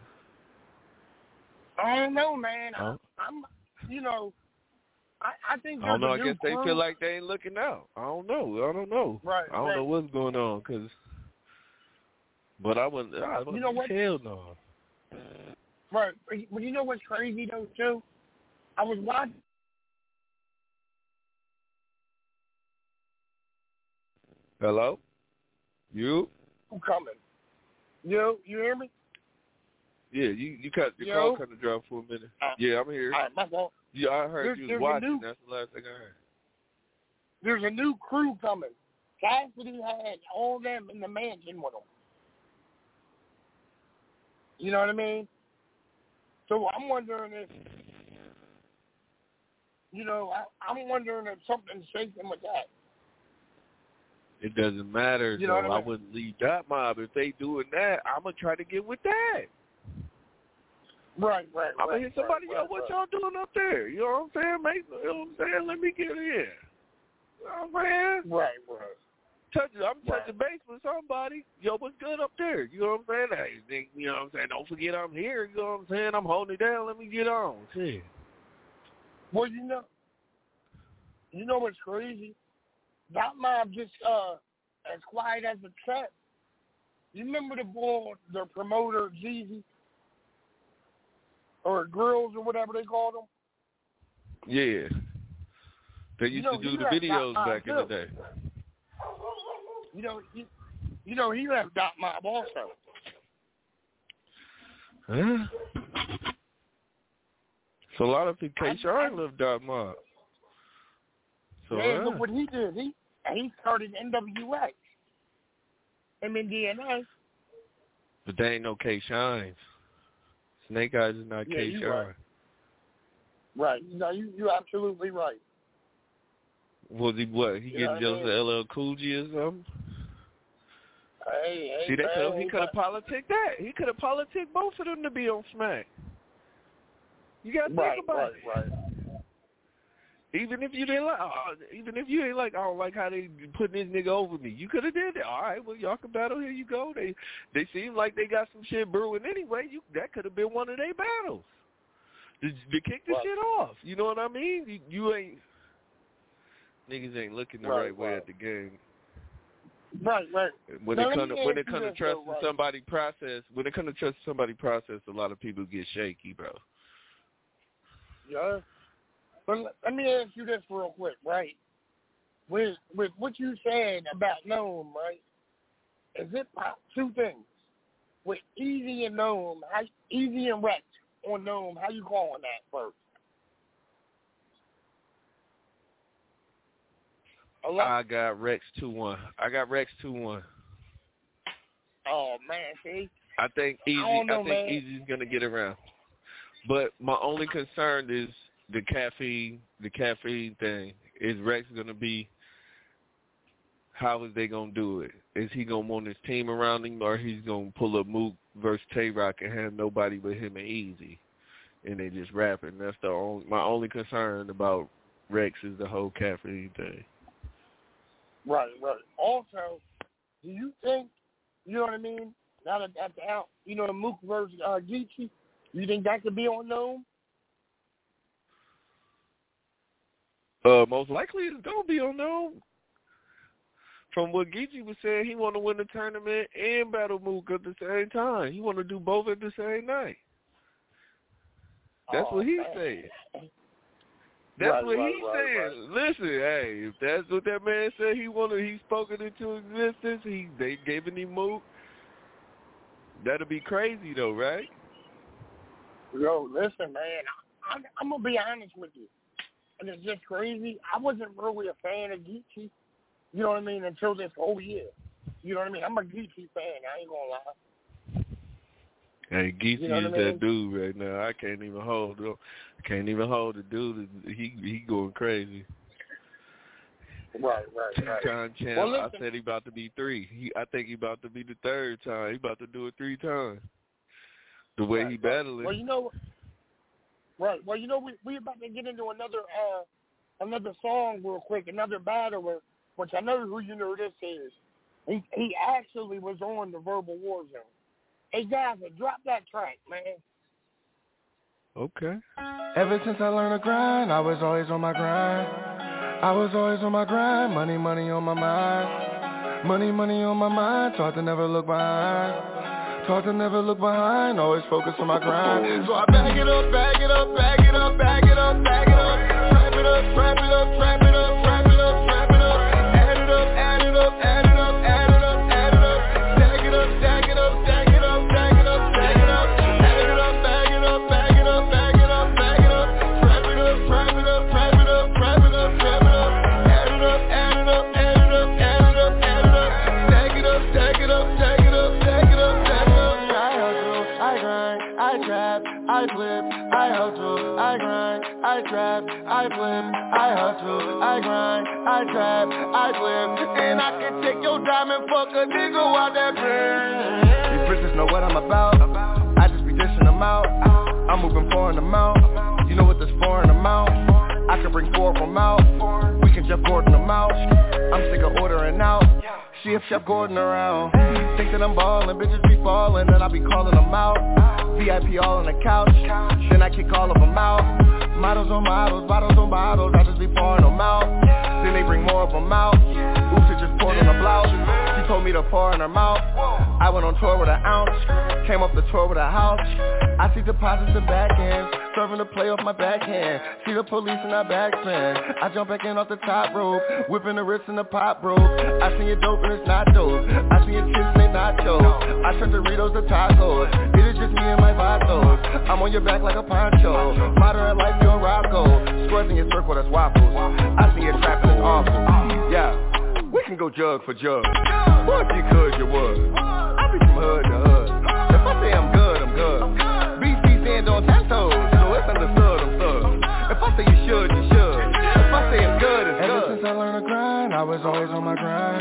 D: I don't know, man. I,
E: Oh.
D: I'm, you know, I, I think
E: I don't know.
D: there's
E: I
D: a new
E: guess they
D: crew.
E: feel like they ain't looking out. I don't know. I don't know.
D: Right,
E: I don't
D: right.
E: know what's going on. Cause, but I wouldn't. I wouldn't
D: You know what?
E: Hell no.
D: Right, but you know what's crazy though too? I was watching.
E: Hello. You?
D: I'm coming. Yo, you hear me?
E: Yeah. You you cut your
D: Yo.
E: call kind of dropped for a minute.
D: Uh,
E: yeah, I'm here.
D: All right, my fault.
E: Yeah, I heard
D: There's-
E: you was
D: there's a
E: watching.
D: new-
E: That's the last thing I heard.
D: There's a new crew coming. Cassidy had all them in the mansion with him. You know what I mean? So I'm wondering if, you know, I, I'm wondering if something's shaking with that.
E: It doesn't matter.
D: You know
E: though.
D: what I
E: I
D: mean?
E: wouldn't leave that mob if they doing that. I'm gonna try to get with that.
D: Right, right,
E: I'm gonna
D: right,
E: hit somebody
D: right,
E: up. What
D: right.
E: y'all doing up there? You know what I'm saying? Make, you know what I'm saying? Let me get in. You know what I'm saying?
D: Right, right.
E: Touch, I'm
D: Right.
E: touching base with somebody. Yo, what's good up there? You know what I'm saying? Hey, they- you know what I'm saying? Don't forget I'm here. You know what I'm saying? I'm holding it down. Let me get on. Shit.
D: Well, you know, you know what's crazy? That mob just uh as quiet as a cat. You remember the boy, the promoter Jeezy, or Grills or whatever they called him?
E: Yeah. They used
D: You know,
E: to do
D: he
E: the
D: left
E: videos
D: Dot Mob
E: back in the
D: too.
E: day.
D: You know, you, you know he left Dot Mob also.
E: Huh? So a lot of people,
D: I-
E: K. Shine left Dot Mob. So,
D: yeah,
E: yeah.
D: look what he did. He he started N W X. Him in D N A.
E: But they ain't no K. Shines. Snake Eyes is not
D: Yeah,
E: K.
D: you
E: Shine.
D: right. Right. No, you you're absolutely right.
E: Was he what? He
D: You know
E: getting
D: what I
E: jealous
D: mean?
E: of L L Cool G or something?
D: Hey, hey,
E: See, they
D: man,
E: could he could have politicked that. He could have politicked both of them to be on Smack. You gotta
D: right,
E: think about
D: right,
E: it.
D: right.
E: Even if you didn't like, uh, even if you ain't like, I don't like how they putting this nigga over me. You could have did it. All right, well y'all can battle. Here you go. They they seem like they got some shit brewing anyway. You that could have been one of their battles. To, to kick the
D: Right.
E: shit off. You know what I mean? You, you ain't niggas ain't looking the right,
D: Right,
E: way
D: right.
E: at the game.
D: Right, right.
E: When
D: Now,
E: it
D: let
E: come
D: me
E: to when
D: ask
E: it
D: you
E: come to
D: this,
E: trusting
D: though, right?
E: somebody process, when it come to trusting somebody process, a lot of people get shaky, bro.
D: Yeah. But let- let me ask you this real quick, right? With with what you said about Gnome, right? Is it po- two things? With Easy and Gnome, how Easy and Rex on Gnome, how you calling that first? Hello?
E: I got Rex two one. I got Rex two one.
D: Oh man, see?
E: I think Easy.
D: I don't know,
E: I think
D: man.
E: Easy's gonna get around. But my only concern is the caffeine. The caffeine thing. Is Rex gonna be? How is they gonna do it? Is he gonna want his team around him, or he's gonna pull up Mook versus Tay Rock and have nobody but him and Easy, and they just rapping? That's the only my only concern about Rex is the whole caffeine thing.
D: Right, right. Also, do you think, you know what I mean? Now that that's out, you know, the Mook versus uh, Geechee, you think that could be on Gnome?
E: Uh, most likely it's gonna be on Gnome. From what Geechee was saying, he want to win the tournament and battle Mook at the same time. He want to do both at the same night. That's
D: oh,
E: what he's
D: man.
E: saying. That's
D: right,
E: what
D: right,
E: he's
D: right,
E: saying.
D: Right.
E: Listen, hey, if that's what that man said he wanted, he spoke it into existence. He they giving him move. That'll be crazy though, right?
D: Yo, listen, man. I, I'm gonna be honest with you, and it's just crazy. I wasn't really a fan of Geechee, you know what I mean, until this whole year. You know what I mean? I'm a Geechee fan. I ain't gonna lie.
E: Hey, Geechee
D: you know
E: is
D: I mean?
E: that dude right now. I can't even hold him. I can't even hold the dude. He he going crazy.
D: Right, right, right.
E: Two-time champ.
D: Well,
E: I said he about to be three. He, I think he about to be the third time. He about to do it three times. The way
D: right,
E: he
D: right.
E: battling.
D: Well, you know, right. Well, you know, we we about to get into another uh another song real quick, another battle, which I know who you know this is. He he actually was on the Verbal War Zone. Hey guys, drop that track, man.
E: Okay.
L: Ever since I learned to grind, I was always on my grind. I was always on my grind, money, money on my mind. Money, money on my mind, taught to never look behind. Taught to never look behind, always focus on my grind. So I bag it up, bag it up, bag it up, bag it up, bag it up. Trap it up, trap it up, trap it up, trap it up, trap it up. Add it up, add it up, add it up, add it up, add it up. Stack it up, stack it up, stack it up, stack it up, stack it up. Bag it up, bag it up, bag it up, bag it up, bag it up. Trap it up, trap it up, trap it up, trap it up, trap it up. Add it up, add it up, add it up, add it up, add it up. Stack it up, stack it up, stack it up, stack it up, stack it up. I hustle, I grind, I trap, I flip, I hustle, I grind, I trap, I flip, I hustle, I grind, I trap, I flip, and I can take your diamond, fuck a nigga while that brand. These bitches know what I'm about, I just be dishing them out, I'm moving foreign amount, you know what this foreign amount, I can bring four of them out, we can Jeff Gordon them out, I'm sick of ordering out. See if Chef Gordon around. Think that I'm ballin', bitches be fallin', then I be callin' them out. V I P all on the couch, then I kick all of them out. Models on models, bottles on bottles, I just be pouring them out. Then they bring more of them out. Oops, it just poured on the blouse. She told me to pour in her mouth. I went on tour with an ounce, came off the tour with a house. I see deposits and back ends, serving to play off my backhand. See the police in our backspin. I jump back in off the top rope, whipping the wrist in the pop rope. I see it dope and it's not dope. I see it chips and they nachos. I turn Doritos to tacos. It is just me and my vatos. I'm on your back like a poncho. Modern life, you're Rocco. Squares in your circle, that's waffles. I see it trapping, it's awful. Yeah, we can go jug for jug. Boy, if you could, you would. I be from hood to hood. If I say I'm good, I'm good. B C stand on ten toes, so it's understood, I'm stood. If I say you should, you should. If I say it's good, it's good. Ever since I learned to grind, I was always on my grind.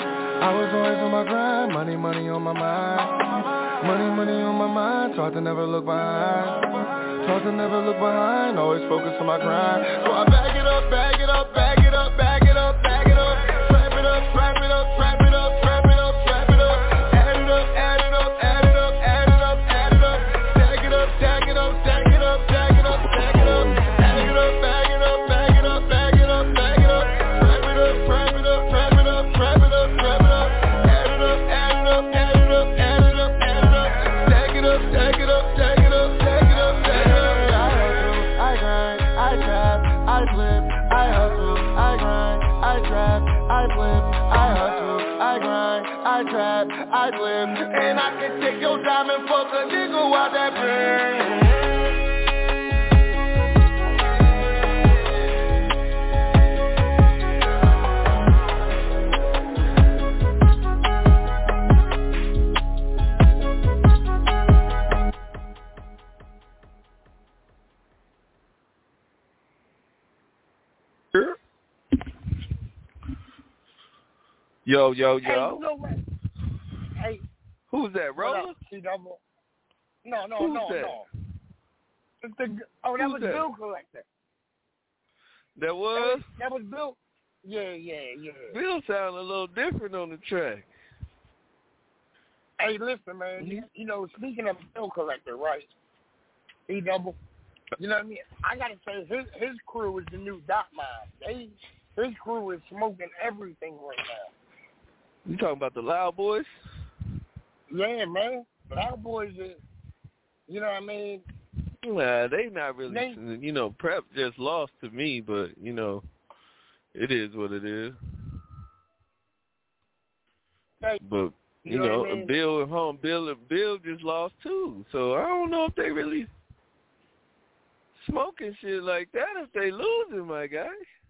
L: I was always on my grind, money, money on my mind. Money, money on my mind, taught to never look behind. Taught to never look behind, always focus on my grind. So I bag it up, bag it up, bag it up, bag it up, bag it up. Trap it up, trap it up, trap it up, trap it up, trap it up. Add it up, add it up, add it up, add it up, add it up. Stack it up, stack it up, stack it up, stack it up, stack it up. Bag it up, bag it up, bag it up, bag it up, bag it up. Trap it up, trap it up, trap it up, trap it up, trap it up. Add it up, add it up, add it up, add it up, add it up. Stack it up, stack it up, stack it up, stack it up, stack it up. I hustle, I grind, I trap, I flip, I hustle, I grind, I trap, I flip, I hustle, I grind, I trap, I flip, and I can take your diamond, fuck a nigga while that burn.
E: Yo, yo, yo.
D: Hey, you know what? Hey.
E: Who's that, Roller?
D: C-double. No, no,
E: Who's
D: no,
E: that?
D: no. It's the, oh, that
E: Who's
D: was
E: that?
D: Bill Collector.
E: That was?
D: That was, that was Bill. Yeah, yeah, yeah.
E: Bill sounded a little different on the track.
D: Hey, listen, man. You, you know, speaking of Bill Collector, right? C-double. You know what I mean? I gotta say, his his crew is the new Dot Mob. They his crew is smoking everything right now.
E: You talking about the Loud Boys?
D: Yeah, man. Loud Boys is, you know what I mean?
E: Nah, they not really.
D: They,
E: you know, Prep just lost to me, but you know, it is what it is.
D: Hey,
E: but you, you know, know I mean? Bill and home, Bill and Bill just lost too. So I don't know if they really smoking shit like that if they losing, my guy.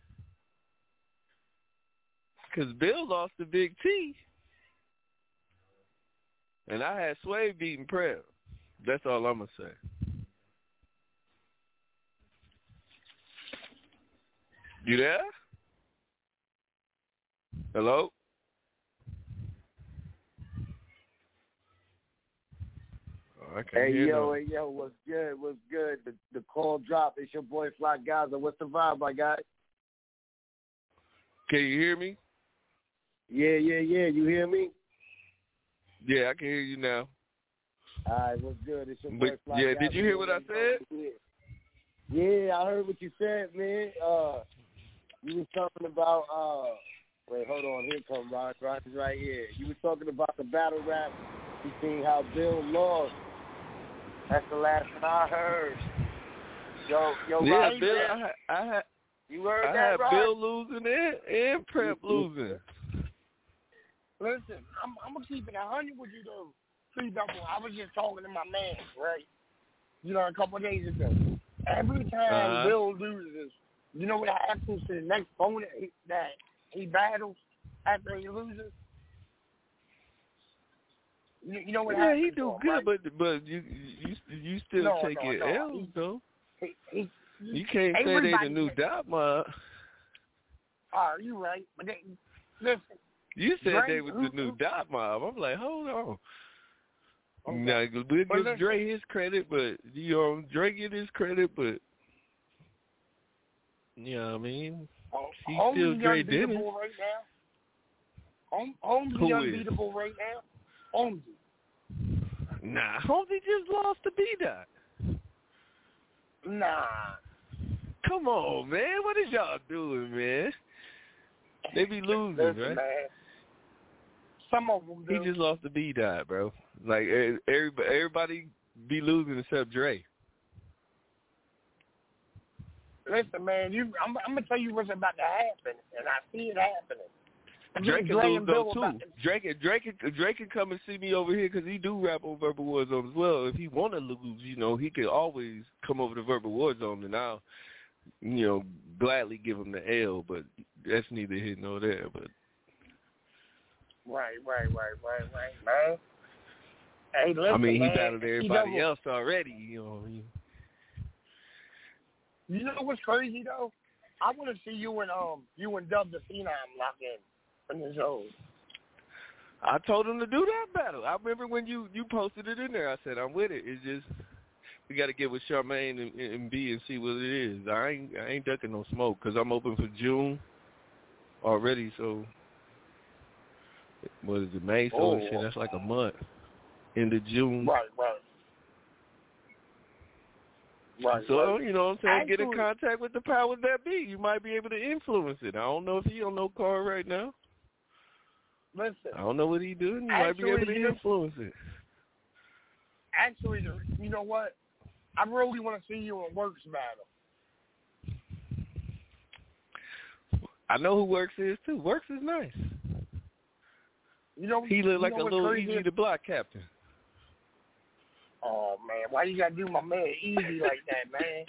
E: Because Bill lost to Big T. And I had Sway beating Prep. That's all I'm going to say. You there? Hello? Oh, I can't
M: hey,
E: hear
M: yo,
E: no.
M: hey, yo, what's good? What's good? The, the call dropped. It's your boy, Fly Gaza. What's the vibe, my guy?
E: Can you hear me?
M: Yeah, yeah, yeah. You hear me?
E: Yeah, I can hear you now.
M: All right, what's good? It's your boy,
E: but,
M: Fly
E: Yeah,
M: Gaza.
E: did you hear what I said?
M: Yeah, I heard what you said, man. Uh, you was talking about, uh, wait, hold on. Here come Rock. Rock is right here. You was talking about the battle rap. You seen how Bill lost. That's the last thing I heard. Yo, yo,
E: yeah,
M: Rock,
E: Bill, I, had, I had,
M: you heard
E: I
M: that,
E: had
M: Rock?
E: Bill losing and, and Prep losing.
D: Listen, I'm, I'm going to keep it one hundred with you, though. Please double. I was just talking to my man, right? You know, a couple of days ago. Every time
E: uh-huh.
D: Bill loses, you know what happens to the next opponent that he battles after he loses? You, you know what
E: yeah,
D: happens?
E: he do
D: him,
E: good,
D: right?
E: but but you you you still
D: no,
E: taking
D: no, no.
E: L's
D: he,
E: though.
D: He, he,
E: you can't say they the new Dot Mob.
D: Oh, you right, but they, listen.
E: You said
D: Dre,
E: they was
D: who,
E: the new
D: who,
E: Dot Mob. I'm like, hold on.
D: Okay.
E: Now we'll
D: But
E: give
D: listen,
E: Dre his credit, but you know Dre get his credit, but you know what I mean.
D: Oh,
E: He's
D: Holmes
E: still Dre
D: unbeatable
E: Dennis.
D: right now. Holmes, Holmes
E: Who
D: unbeatable
E: is?
D: right now. Holmes.
E: Nah, Holmes just lost to B-Dot.
D: Nah.
E: Come on, man. What is y'all doing, man? They be losing,
D: Listen,
E: right?
D: Man. Some of them do.
E: He just lost to B-Dot, bro. Like, everybody, everybody be losing except Dre.
D: Listen, man, you, I'm, I'm going to tell you what's about to happen, and I see it happening.
E: Drake can
D: Dre
E: lose
D: and
E: though
D: Bill
E: too. Drake, Drake, Drake can come and see me over here because he do rap on Verbal Warzone as well. If he want to lose, you know, he can always come over to Verbal Warzone, and I'll, you know, gladly give him the L. But that's neither here nor there. But
D: right, right, right, right, right, man. Hey, listen,
E: I mean, he
D: man,
E: battled everybody
D: he
E: else already. You know. He,
D: you know what's crazy though? I want to see you and um you and Dub the Phenom lock in.
E: I told him to do that battle. I remember when you, you posted it in there. I said I'm with it. It's just we got to get with Charmaine and, and B and see what it is. I ain't I ain't ducking no smoke because I'm open for June already. So what is it, May? So
D: oh.
E: shit, that's like a month into June.
D: Right, right. Right,
E: so
D: right.
E: you know what I'm saying?
D: Actually,
E: get in contact with the powers that be. You might be able to influence it. I don't know if he on no card right now.
D: Listen.
E: I don't know what he doing. You
D: actually,
E: might be able to
D: you
E: influence it.
D: Actually, you know what? I really want to see you in Works battle.
E: I know who Works is too. Works is nice.
D: You know,
E: he look
D: you
E: like
D: know
E: a little
D: crazy?
E: easy to block captain.
D: Oh man, why you gotta do my man easy like that, man?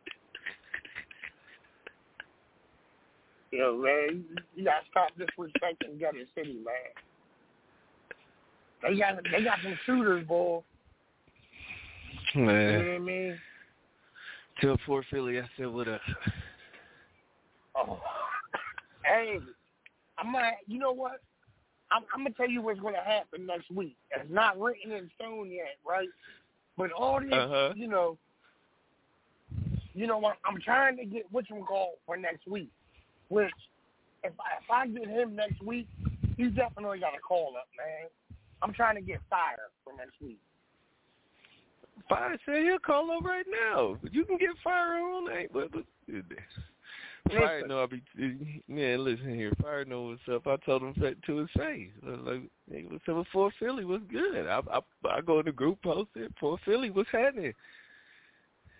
D: Yo, man, you gotta stop disrespecting Gutter City, man. They got they got some shooters, boy.
E: Man.
D: You know what I mean?
E: Tell Fort Philly I said what up.
D: Oh, hey, I'm gonna. You know what? I'm, I'm gonna tell you what's gonna happen next week. It's not written in stone yet, right? But all this,
E: uh-huh.
D: you know, you know, I'm, I'm trying to get what's one called for next week. Which, if I, if I get him next week, he definitely got a call up, man. I'm trying to get Fire for next week.
E: Fire said he'll call up right now. You can get Fire on. Ain't but Fire know I be man. Listen here, Fire know what's up. I told him to his face. I was like, hey, what's up with Fort Philly? What's good? I I, I go in the group, post it. Fort Philly, what's happening?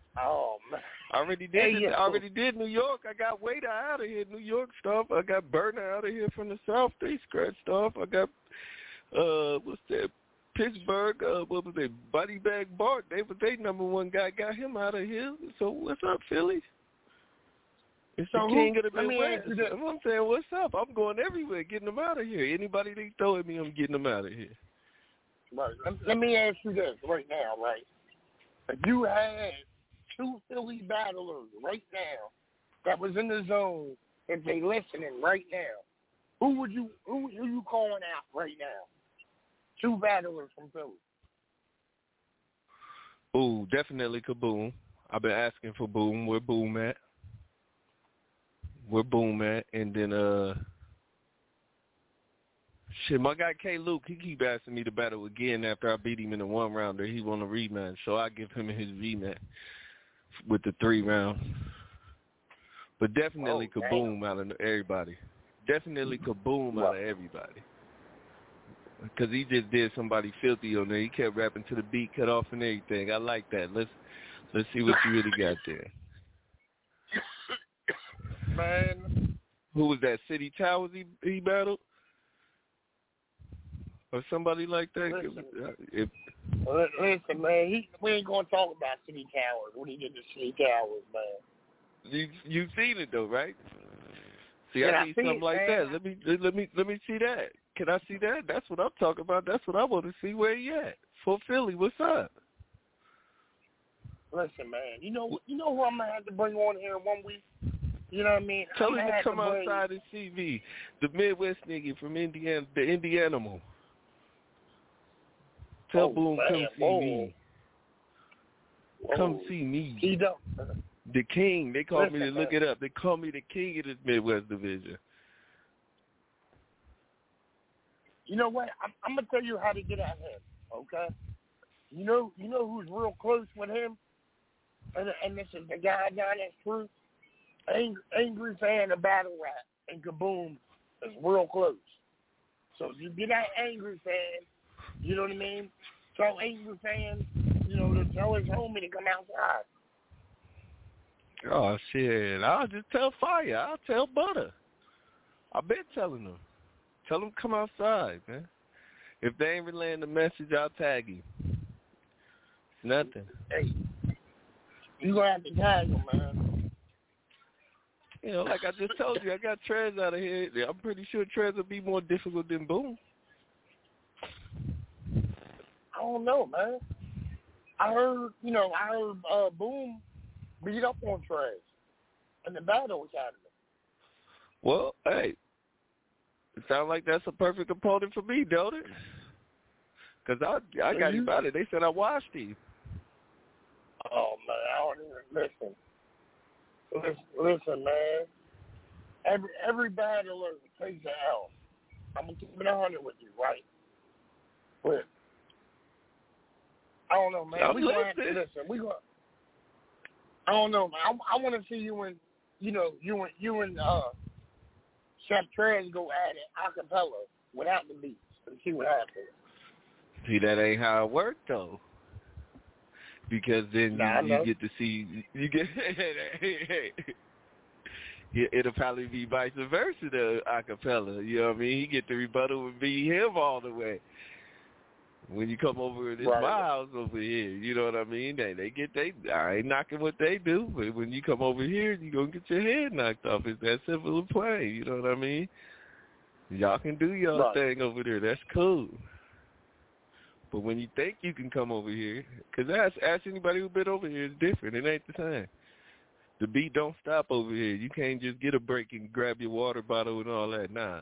D: Oh man.
E: I already did.
D: Hey,
E: it. I already did New York. I got Waiter out of here. New York stuff. I got Burner out of here from the South. They scratched off. I got uh, what's that? Pittsburgh. Uh, what was it? Buddy Bag Bart. They was their number one guy. Got him out of here. So what's up, Philly? It's
D: so
E: the king
D: who,
E: of the
D: let me
E: Midwest.
D: ask you this.
E: That's what I'm saying. What's up? I'm going everywhere, getting them out of here. Anybody they throw at me, I'm getting them out of here.
D: Right. Let, let me ask you this right now, right? If you had two Philly battlers right now that was in the zone, if they listening right now, who would you who, who you calling out right now? Two battlers from Philly.
E: Ooh, definitely Kaboom. I've been asking for Boom. Where Boom at? Where Boom at? And then uh, shit, my guy K. Luke, he keep asking me to battle again after I beat him in the one rounder. He want a rematch, so I give him his rematch with the three round. But definitely
D: oh,
E: Kaboom out of everybody. Definitely Kaboom
D: wow.
E: out of everybody. Because he just did somebody filthy on there. He kept rapping to the beat, cut off and everything. I like that. Let's let's see what you really got there.
D: Man.
E: Who was that? City Towers he, he battled? Or somebody like that?
D: Listen,
E: if,
D: listen man, he, we ain't going to talk about City Towers, what he did to City Towers, man.
E: You, you've seen it, though, right? See,
D: yeah,
E: I need
D: I
E: something
D: it,
E: like
D: man.
E: that. Let me, let me, let me see that. Can I see that? That's what I'm talking about. That's what I want to see. Where he at? For Philly, what's up?
D: Listen, man, you know, you know who I'm gonna have to bring on here in one week. You know what I mean?
E: Tell
D: I'm
E: him to
D: to
E: come
D: bring...
E: outside and see me, the Midwest nigga from Indiana, the Indianimal. Tell
D: oh,
E: Boom,
D: man.
E: come see
D: Whoa.
E: me.
D: Whoa.
E: Come see me.
D: He don't.
E: The king. They call
D: Listen,
E: me to look
D: man.
E: it up. They call me the king of this Midwest division.
D: You know what? I'm, I'm gonna tell you how to get at him. Okay. You know, you know who's real close with him, and and this is the guy down that's true. Angry, angry fan of battle rap and Kaboom is real close. So if you get that angry fan, you know what I mean? Tell angry fan, you know, to tell his homie to come outside.
E: Oh shit! I'll just tell Fire. I'll tell Butter. I've been telling them. Tell them come outside, man. If they ain't relaying the message, I'll tag you. It's nothing.
D: Hey, you gonna have to tag him, man.
E: You know, like I just told you, I got Trez out of here. I'm pretty sure Trez will be more difficult than Boom.
D: I don't know, man. I heard, you know, I heard uh, Boom beat up on Trez in the battle was happening.
E: Well, hey, it sounds like that's a perfect opponent for me, don't it? Because I, I got him out of it. They said I watched him.
D: Oh, man, I don't even listen. Listen, listen, man. Every every battler takes an L. I'm gonna keep it a hundred with you, right? But I don't know, man.
E: I'm
D: we gonna have to
E: listening.
D: listen. We gonna. I don't know, man. I, I want to see you and you know you and you and uh, Chef Trez go at it a cappella without the beats and see what happens.
E: See, that ain't how it worked though. Because then
D: nah,
E: you, you get to see you get. It'll probably be vice versa, the acapella. You know what I mean? He get the rebuttal and be him all the way. When you come over to this
D: right.
E: my house over here, you know what I mean? They they get they. I ain't knocking what they do, but when you come over here, you gonna get your head knocked off. It's that simple and plain. You know what I mean? Y'all can do y'all
D: right.
E: thing over there. That's cool. But when you think you can come over here, because ask, ask anybody who's been over here, it's different. It ain't the same. The beat don't stop over here. You can't just get a break and grab your water bottle and all that. Nah.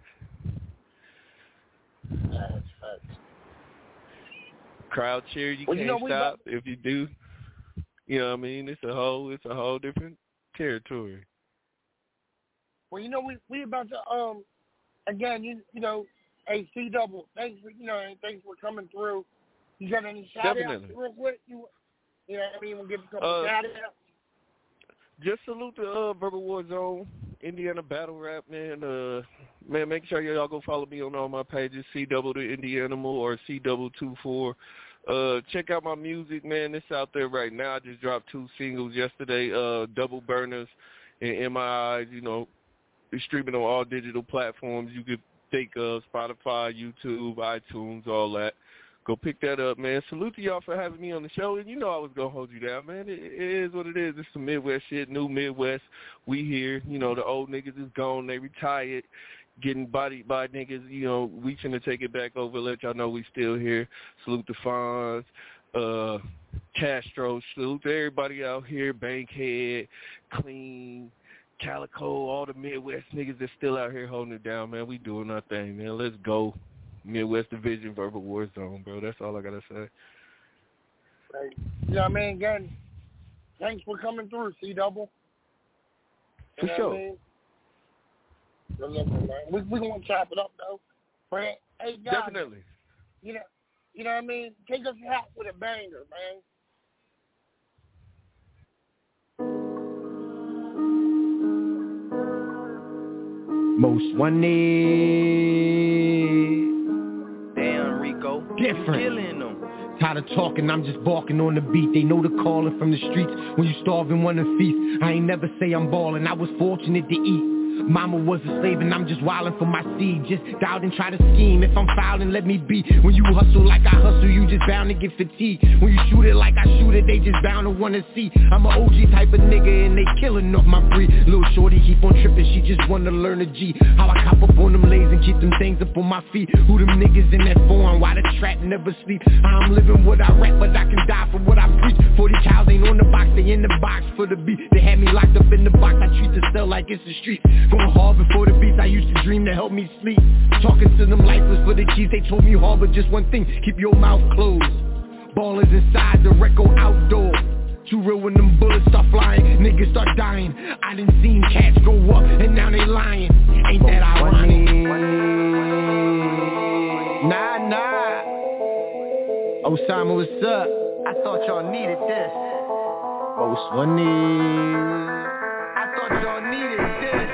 D: That's facts.
E: Crowd cheer, you
D: well,
E: can't
D: you know,
E: stop.
D: Got...
E: If you do, you know what I mean? It's a whole, it's a whole different territory.
D: Well, you know, we we about to um again, you you know. Hey, C Double, thanks for you know, thanks for coming through. You got any shout outs real quick? You, you know what I mean? We'll give a couple
E: uh,
D: shout outs.
E: Just salute the uh, Verbal War Zone, Indiana Battle Rap, man. Uh, man, make sure y'all go follow me on all my pages, C Double the Indianimal or C Double two four Uh, check out my music, man. It's out there right now. I just dropped two singles yesterday, uh, Double Burners and M I Is. You know, it's streaming on all digital platforms. You could think of Spotify, YouTube, iTunes, all that. Go pick that up, man. Salute to y'all for having me on the show. And you know I was going to hold you down, man. It, it is what it is. It's some Midwest shit, new Midwest. We here. You know, the old niggas is gone. They retired, getting bodied by niggas. You know, we finna take it back over, let y'all know we still here. Salute to Fonz, uh, Castro. Salute to everybody out here. Bankhead, Clean, Calico, all the Midwest niggas that's still out here holding it down, man. We doing our thing, man. Let's go. Midwest Division, Verbal War Zone, bro. That's all I got to say.
D: Right. You know what I mean? Again, thanks for coming through, C-Double.
E: For
D: you know
E: sure.
D: I mean? We we gonna chop it up though. But, hey guys,
E: definitely.
D: You know, you know what I mean. Take us out with a banger, man.
C: Most wanted.
I: Damn, Rico.
C: Different.
I: You killing them.
C: Tired of talking, I'm just barking on the beat. They know the calling from the streets. When you starving, wanna feast. I ain't never say I'm ballin'. I was fortunate to eat. Mama was a slave and I'm just wildin' for my seed. Just doubt and try to scheme. If I'm fouling, let me be. When you hustle like I hustle, you just bound to get fatigued. When you shoot it like I shoot it, they just bound to wanna see. I'm a O G type of nigga and they killin' off my breed. Little shorty keep on trippin', she just wanna learn a G. How I cop up on them lays and keep them things up on my feet. Who them niggas in that form? Why the trap never sleep? I'm living what I rap, but I can die for what I preach. Forty cows ain't on the box, they in the box for the beat. They had me locked up in the box, I treat the cell like it's the street. Going hard before the beats, I used to dream to help me sleep. Talking to them lifeless for the keys, they told me hard, but just one thing, keep your mouth closed. Ballers inside, the record outdoor. Too real when them bullets start flying, niggas start dying. I done seen cats go up, and now they lying. Ain't that ironic? Nah, nah. Osama, what's up?
I: I thought y'all needed this.
C: Most wanted.
I: I thought y'all needed this.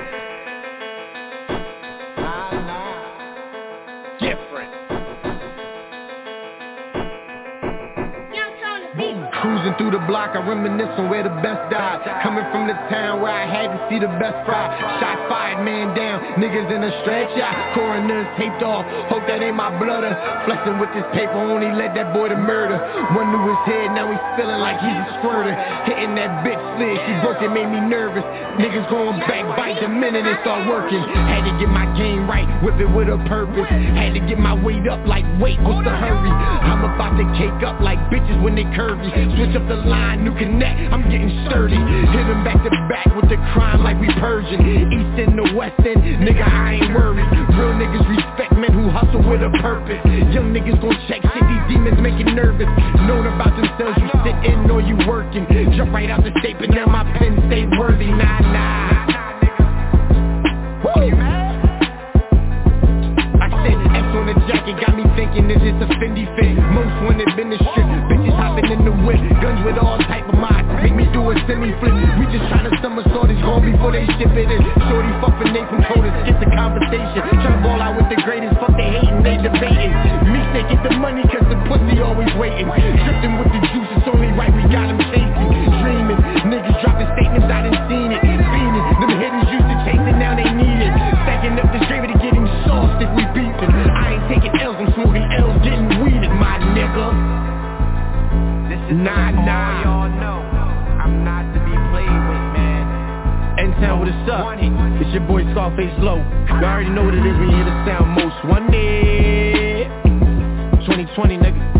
C: Cruising through the block, I reminisce on where the best died. Coming from the town where I had to see the best fry. Shot fired, man down, niggas in a stretch out. Coroners taped off, hope that ain't my blooder. Flexing with this paper, only led that boy to murder. One knew his head, now he's feeling like he's a squirter. Hitting that bitch slid, she broke it, made me nervous. Niggas going back, bite the minute it start working. Had to get my game right, whip it with a purpose. Had to get my weight up like, wait, what's the hurry? I'm about to cake up like bitches when they curvy. Switch up the line, new connect, I'm getting sturdy. Hit them back to back with the crime like we purging. East and the west end, nigga, I ain't worried. Real niggas respect men who hustle with a purpose. Young niggas gon' check shit, these demons make you nervous. Knowing about themselves, you sitting or you working. Jump right out the state, but now my pen stay worthy. Nah, nah. Woo! I said X on the jacket, got me thinking is this a Fendi fit? Most wanted been the strip, bitches hopping in the whip. Guns with all type of minds, make me do a semi-flip. We just tryna somersault these home before they ship it in. Shorty fucking Nathan told us, skip the conversation. Tryna ball out with the greatest, fuck they hating, they debating. Me say get the money cause the pussy always waiting. Drifting with the juice, it's only right we got them chasing. Dreaming, niggas dropping statements, I done seen it. Fiending, them hitters used to chase it, now they need it. Stacking up the gravy to get him sauced if we beefing. I ain't taking L's, I'm smoking L's, getting weeded, my nigga.
I: This is
C: Nah, nah.
I: Y'all know I'm not to be played with, man.
C: N-Town, what it's up? It's your boy Scarface Low. You already know what it is when you hear the sound. Most wanted. twenty twenty, nigga.